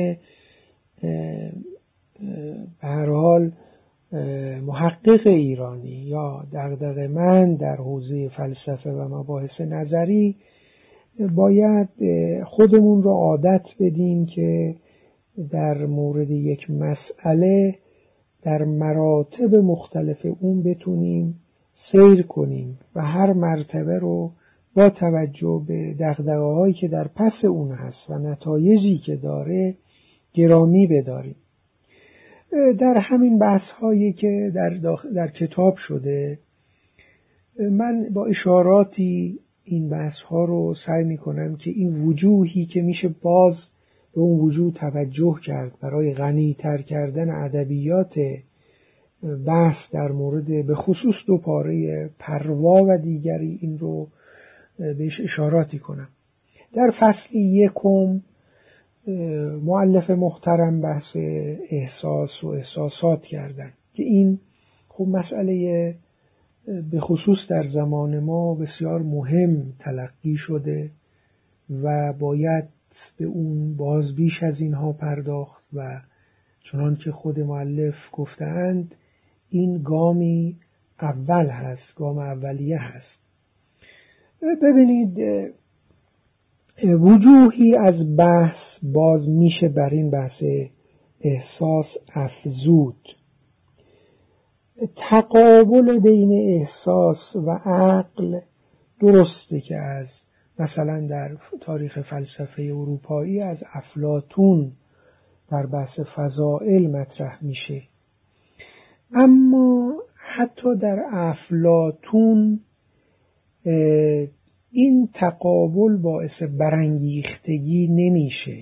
به هر حال محقق ایرانی یا دغدغه‌مند در حوزه فلسفه و مباحث نظری باید خودمون رو عادت بدیم که در مورد یک مسئله در مراتب مختلف اون بتونیم سیر کنیم و هر مرتبه رو با توجه به دغدغه‌هایی که در پس اون هست و نتایجی که داره گرامی بداریم. در همین بحث هایی که در, در کتاب شده من با اشاراتی این بحث ها رو سعی می کنم که این وجوهی که میشه باز به اون وجوه توجه کرد برای غنی تر کردن ادبیات بحث در مورد به خصوص دو پاره پروا و دیگری این رو بهش اشاراتی کنم. در فصل یکم مؤلف محترم بحث احساس و احساسات کردن که این خب مسئله به خصوص در زمان ما بسیار مهم تلقی شده و باید به اون باز بیش از اینها پرداخت و چنان که خود مؤلف گفتند این گامی اول هست، گام اولیه هست. ببینید وجوهی از بحث باز میشه بر این بحث احساس افزود. تقابل بین احساس و عقل درسته که از مثلا در تاریخ فلسفه اروپایی از افلاطون در بحث فضائل مطرح میشه، اما حتی در افلاطون این تقابل باعث برانگیختگی نمیشه.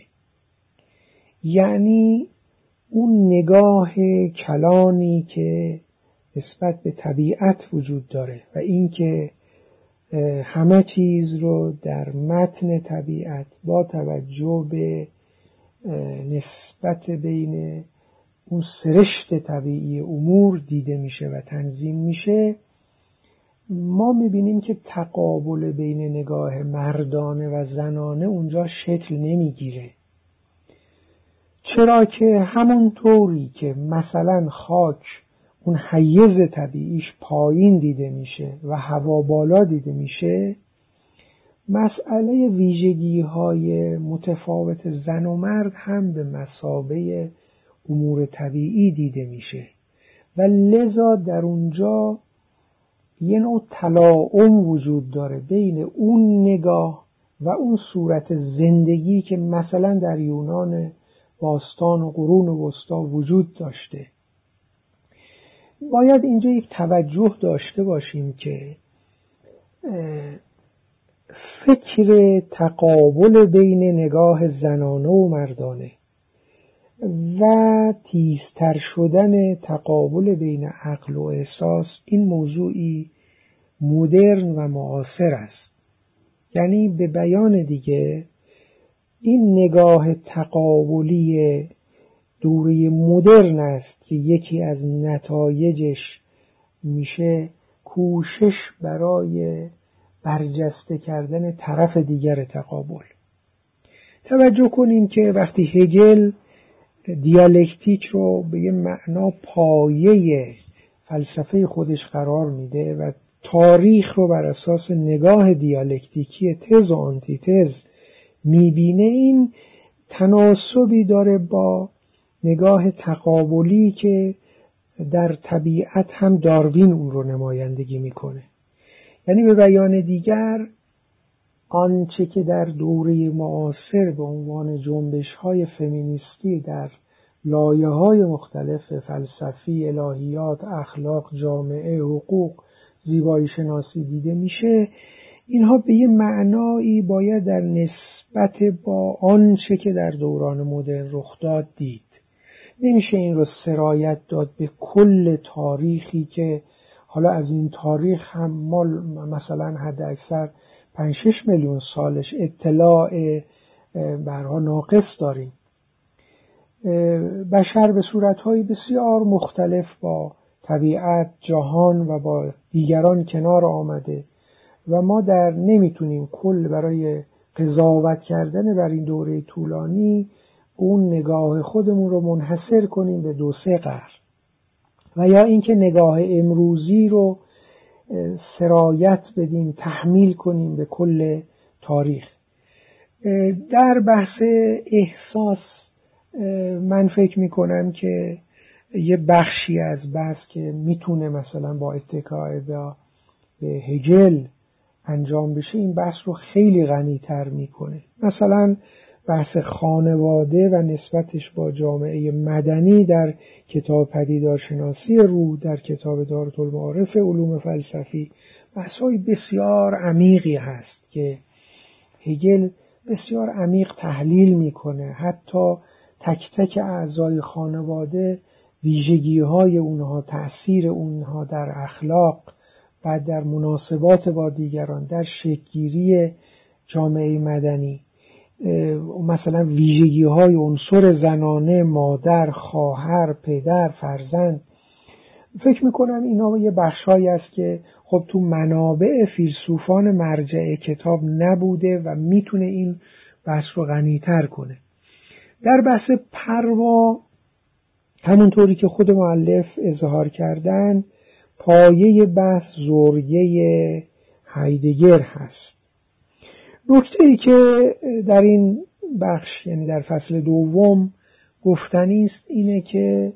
یعنی اون نگاه کلانی که نسبت به طبیعت وجود داره و این که همه چیز رو در متن طبیعت با توجه به نسبت بین اون سرشت طبیعی امور دیده میشه و تنظیم میشه، ما میبینیم که تقابل بین نگاه مردانه و زنانه اونجا شکل نمیگیره. چرا که همون طوری که مثلا خاک اون حیز طبیعیش پایین دیده میشه و هوا بالا دیده میشه، مسئله ویژگی های متفاوت زن و مرد هم به مثابه امور طبیعی دیده میشه و لذا در اونجا یه نوع تلاؤم وجود داره بین اون نگاه و اون صورت زندگی که مثلا در یونان باستان و قرون وسطا وجود داشته. باید اینجا یک توجه داشته باشیم که فکر تقابل بین نگاه زنانه و مردانه و تیزتر شدن تقابل عقل بین عقل و احساس این موضوعی مدرن و معاصر است. یعنی به بیان دیگه این نگاه تقابلی دوره مدرن است که یکی از نتایجش میشه کوشش برای برجسته کردن طرف دیگر تقابل. توجه کنیم که وقتی هگل دیالکتیک رو به یه معنا پایه فلسفه خودش قرار میده و تاریخ رو بر اساس نگاه دیالکتیکی تز و آنتیتز میبینه، این تناسبی داره با نگاه تقابلی که در طبیعت هم داروین اون رو نمایندگی میکنه. یعنی به بیان دیگر آنچه که در دوره معاصر به عنوان جنبش‌های فمینیستی در لایه‌های مختلف فلسفی، الهیات، اخلاق، جامعه، حقوق، زیبایی شناسی دیده میشه، اینها به یه معنایی باید در نسبت با آنچه که در دوران مدرن رخ داد دید. نمیشه این رو سرایت داد به کل تاریخی که حالا از این تاریخ هم ما مثلا حد اکثر پنج شش میلیون سالش اطلاع برها ناقص داریم. بشر به صورتهای بسیار مختلف با طبیعت، جهان و با دیگران کنار آمده و ما در نمیتونیم کل برای قضاوت کردن بر این دوره طولانی اون نگاه خودمون رو منحصر کنیم به دو سه قرن و یا اینکه نگاه امروزی رو سرایت بدیم، تحمیل کنیم به کل تاریخ. در بحث احساس من فکر میکنم که یه بخشی از بحث که میتونه مثلا با اتکای به هگل انجام بشه این بحث رو خیلی غنی‌تر میکنه. مثلا بحث خانواده و نسبتش با جامعه مدنی در کتاب پدیدارشناسی روح، در کتاب دارالمعارف علوم فلسفی بحث‌های بسیار عمیقی هست که هگل بسیار عمیق تحلیل میکنه. حتی تک تک اعضای خانواده، ویژگی‌های اونها، تأثیر اونها در اخلاق، بعد در مناسبات با دیگران، در شکل‌گیری جامعه مدنی، مثلا ویژگی‌های عنصر زنانه، مادر، خواهر، پدر، فرزند. فکر میکنم اینا یه بخشایی است که خب تو منابع فیلسوفان مرجع کتاب نبوده و میتونه این بحث رو غنی‌تر کنه. در بحث پروا همونطوری که خود مؤلف اظهار کردن پایه بحث زورگه هایدگر هست. نکته‌ای که در این بخش یعنی در فصل دوم گفتنی است اینه که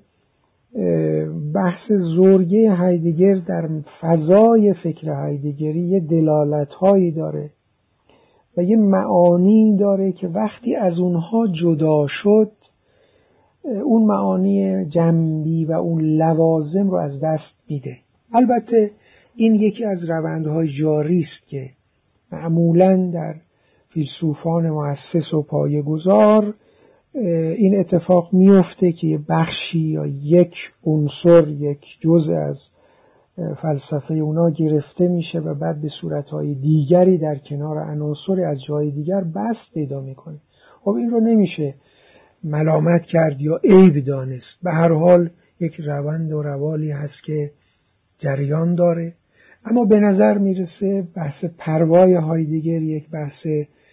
بحث زورگه هایدگر در فضای فکر هایدگری یه دلالت‌هایی داره و یه معانی داره که وقتی از اونها جدا شد اون معانی جنبی و اون لوازم رو از دست میده. البته این یکی از روندهای جاری است که معمولاً در فیلسوفان مؤسس و پایه‌گذار این اتفاق میفته که بخشی یا یک عنصر، یک جزء از فلسفه اونا گرفته میشه و بعد به صورتهای دیگری در کنار عناصر از جای دیگر بست پیدا میکنه. خب این رو نمیشه ملامت کرد یا عیب دانست. به هر حال یک روند و روالی هست که جریان داره. اما به نظر میرسه بحث پروای هایدگر یک بحث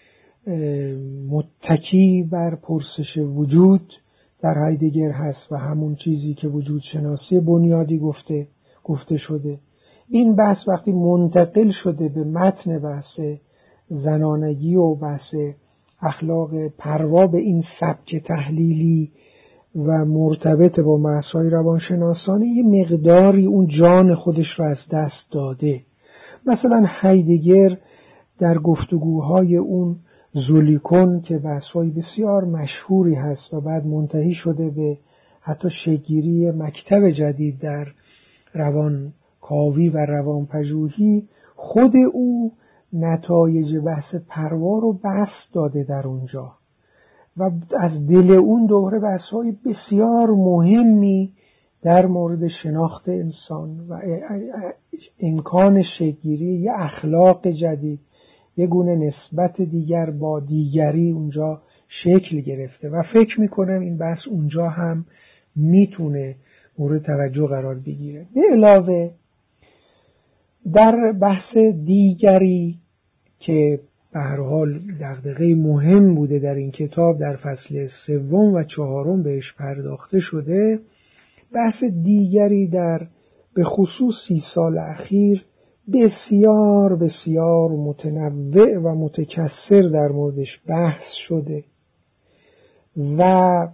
متکی بر پرسش وجود در هایدگر هست و همون چیزی که وجود شناسی بنیادی گفته گفته شده. این بحث وقتی منتقل شده به متن بحث زنانگی و بحث اخلاق پروا به این سبک تحلیلی و مرتبط با بحث‌های روانشناسانه یه مقداری اون جان خودش رو از دست داده. مثلا هایدگر در گفتگوهای اون زولیکون که بحث‌های بسیار مشهوری هست و بعد منتهی شده به حتی شکل‌گیری مکتب جدید در روانکاوی و روانپژوهی، خود او نتایج بحث پروا رو بسط داده در اونجا و از دل اون دوره بحث‌های بسیار مهمی در مورد شناخت انسان و امکان شکل‌گیری یه اخلاق جدید، یه گونه نسبت دیگر با دیگری اونجا شکل گرفته و فکر میکنم این بحث اونجا هم میتونه مورد توجه قرار بگیره. به علاوه در بحث دیگری که به هر حال دغدغه مهم بوده در این کتاب در فصل سوم و چهارم بهش پرداخته شده، بحث دیگری در به خصوص سی سال اخیر بسیار بسیار متنوع و متکثر در موردش بحث شده و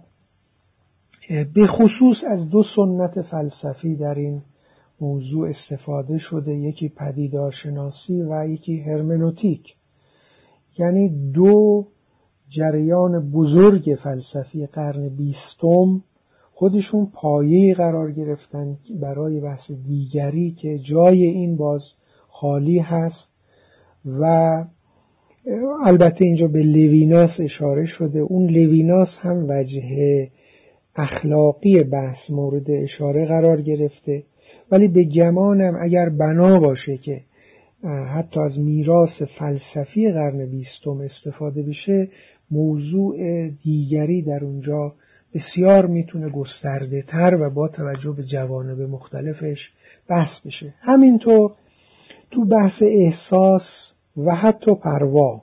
به خصوص از دو سنت فلسفی در این موضوع استفاده شده، یکی پدیدارشناسی و یکی هرمنوتیک، یعنی دو جریان بزرگ فلسفی قرن بیستم خودشون پایه‌ای قرار گرفتن برای بحث دیگری که جای این باز خالی هست. و البته اینجا به لویناس اشاره شده، اون لویناس هم وجه اخلاقی بحث مورد اشاره قرار گرفته، ولی به گمانم اگر بنا باشه که حتی از میراث فلسفی قرن بیستم استفاده بشه، موضوع دیگری در اونجا بسیار میتونه گسترده تر و با توجه به جوانب مختلفش بحث بشه. همینطور تو بحث احساس و حتی پروا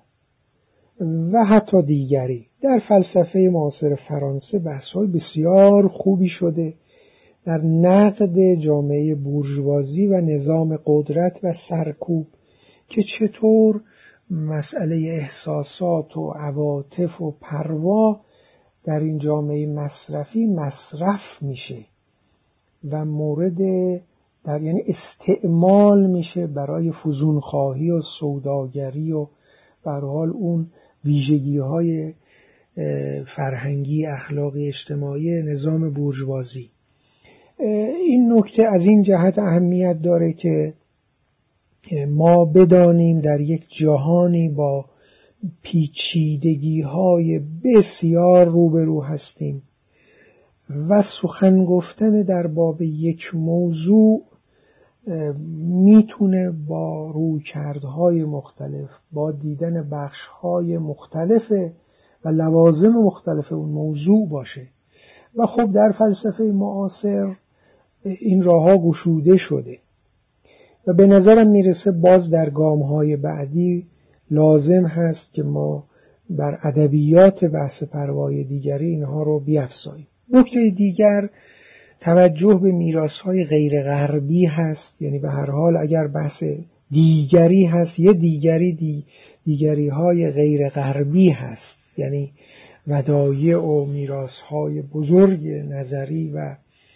و حتی دیگری در فلسفه معاصر فرانسه بحث‌های بسیار خوبی شده در نقد جامعه بورژوازی و نظام قدرت و سرکوب که چطور مسئله احساسات و عواطف و پروا در این جامعه مصرفی مصرف میشه و مورد در یعنی استعمال میشه برای فزونخواهی و سوداگری و به هر حال اون ویژگی‌های فرهنگی، اخلاقی، اجتماعی نظام بورژوازی. این نکته از این جهت اهمیت داره که ما بدانیم در یک جهانی با پیچیدگی‌های بسیار روبرو هستیم و سخن گفتن در باب یک موضوع میتونه با رویکردهای مختلف، با دیدن بخش‌های مختلف و لوازم مختلف اون موضوع باشه و خب در فلسفه معاصر این راه‌ها گشوده شده و به نظرم میرسه باز در گام‌های بعدی لازم هست که ما بر ادبیات بحث پروای دیگری اینها رو بیفزاییم. نکته دیگر توجه به میراث‌های غیر غربی هست، یعنی به هر حال اگر بحث دیگری هست یه دیگری دی دیگری‌های غیر غربی هست، یعنی ودایع و میراث‌های بزرگ نظری و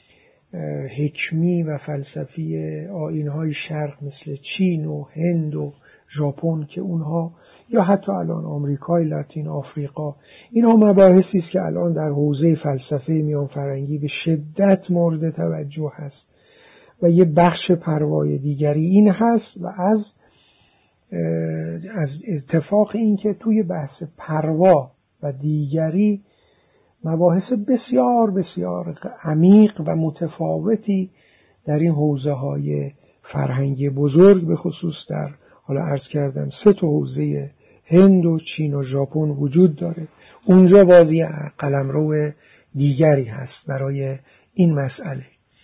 حکمی و فلسفی آیین‌های شرق مثل چین و هند و ژاپن که اونها یا حتی الان آمریکای لاتین آفریقا، اینها مباحثی است که الان در حوزه فلسفه میان فرنگی به شدت مورد توجه هست و یه بخش پروای دیگری این هست و از از اتفاق این که توی بحث پروا و دیگری مباحث بسیار بسیار عمیق و متفاوتی در این حوزه های فرهنگی بزرگ به خصوص در حالا عرض کردم سه تا حوزه هند و چین و ژاپن وجود داره. اونجا بازی قلمرو دیگری هست برای این مسئله.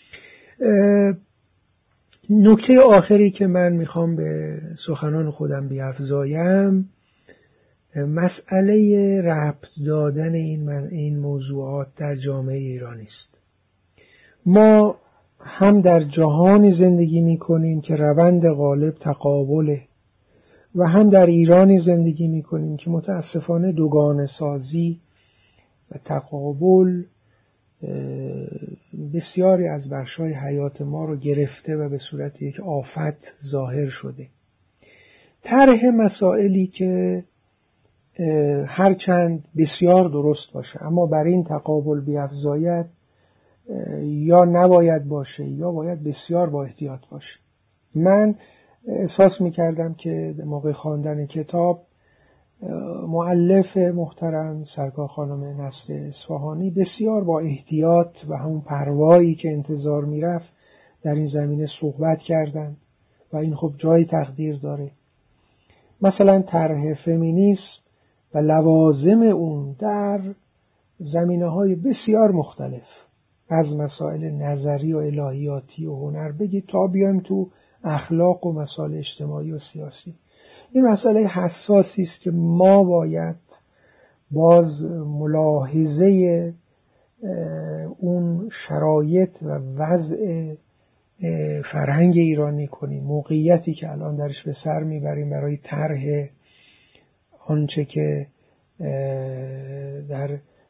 نکته آخری که من میخوام به سخنان خودم بیفزایم مسئله ربط دادن این این موضوعات در جامعه ایرانی است. ما هم در جهانی زندگی میکنیم که روند غالب تقابله و هم در ایرانی زندگی میکنیم که متاسفانه دوگانه سازی و تقابل بسیاری از بخش‌های حیات ما رو گرفته و به صورت یک آفت ظاهر شده. طرح مسائلی که هرچند بسیار درست باشه اما بر این تقابل بیفزاید یا نباید باشه یا باید بسیار با احتیاط باشه. من احساس میکردم که موقع خواندن کتاب مؤلف محترم سرکار خانم نصر اصفهانی بسیار با احتیاط و همون پروایی که انتظار میرفت در این زمینه صحبت کردند و این خب جای تقدیر داره. مثلا طرح فمینیسم و لوازم اون در زمینه‌های بسیار مختلف از مسائل نظری و الهیاتی و هنر بگید تا بیایم تو اخلاق و مسائل اجتماعی و سیاسی. این مسئله حساسی است که ما باید باز ملاحظه اون شرایط و وضع فرهنگ ایرانی کنیم، موقعیتی که الان درش به سر میبریم برای طرح آنچه که در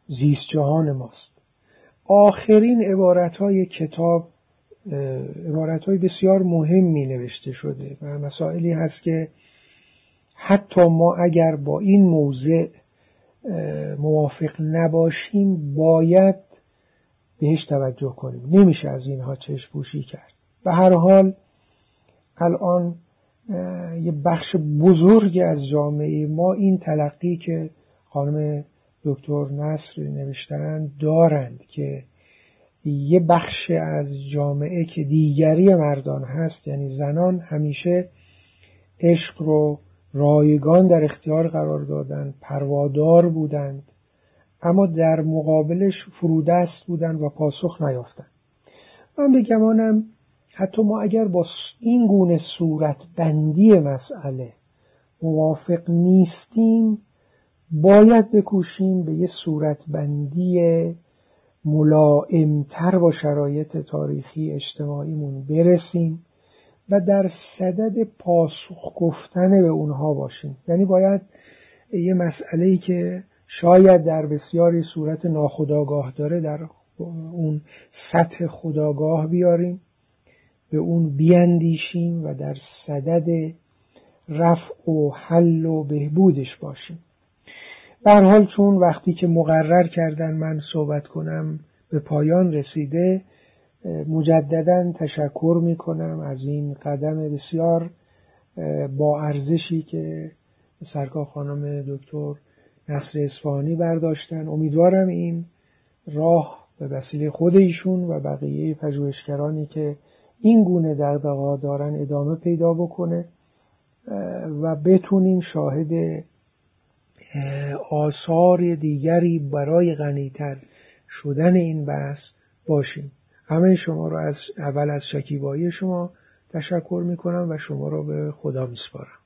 زیست جهان ماست. آخرین عبارتهای کتاب عبارتهای بسیار مهمی نوشته شده و مسائلی هست که حتی ما اگر با این موضع موافق نباشیم باید بهش توجه کنیم. نمیشه از اینها چشم پوشی کرد. به هر حال الان یه بخش بزرگ از جامعه ما این تلقی که خانم دکتر نصر نوشتن دارند که یه بخش از جامعه که دیگری مردان هست، یعنی زنان، همیشه عشق رو رایگان در اختیار قرار دادن، پروادار بودند، اما در مقابلش فرودست بودند و پاسخ نیافتند. من به گمانم حتی ما اگر با این گونه صورتبندی مسئله موافق نیستیم باید بکوشیم به یه صورتبندی ملائمتر با شرایط تاریخی اجتماعیمون برسیم و در صدد پاسخ گفتن به اونها باشیم. یعنی باید یه مسئله‌ای که شاید در بسیاری صورت ناخودآگاه داره در اون سطح خودآگاه بیاریم، به اون بیاندیشیم و در صدد رفع و حل و بهبودش باشیم. به هر حال چون وقتی که مقرر کردن من صحبت کنم به پایان رسیده، مجدداً تشکر می کنم از این قدم بسیار با ارزشی که سرکار خانم دکتر نصر اصفهانی برداشتن. امیدوارم این راه به وسیله خود ایشون و بقیه پژوهشگرانی که این گونه دغدغه‌ها دارن ادامه پیدا بکنه و بتونیم شاهد آثار دیگری برای غنی‌تر شدن این بحث باشیم. همه شما رو از اول از شکیبایی شما تشکر میکنم و شما رو به خدا میسپارم.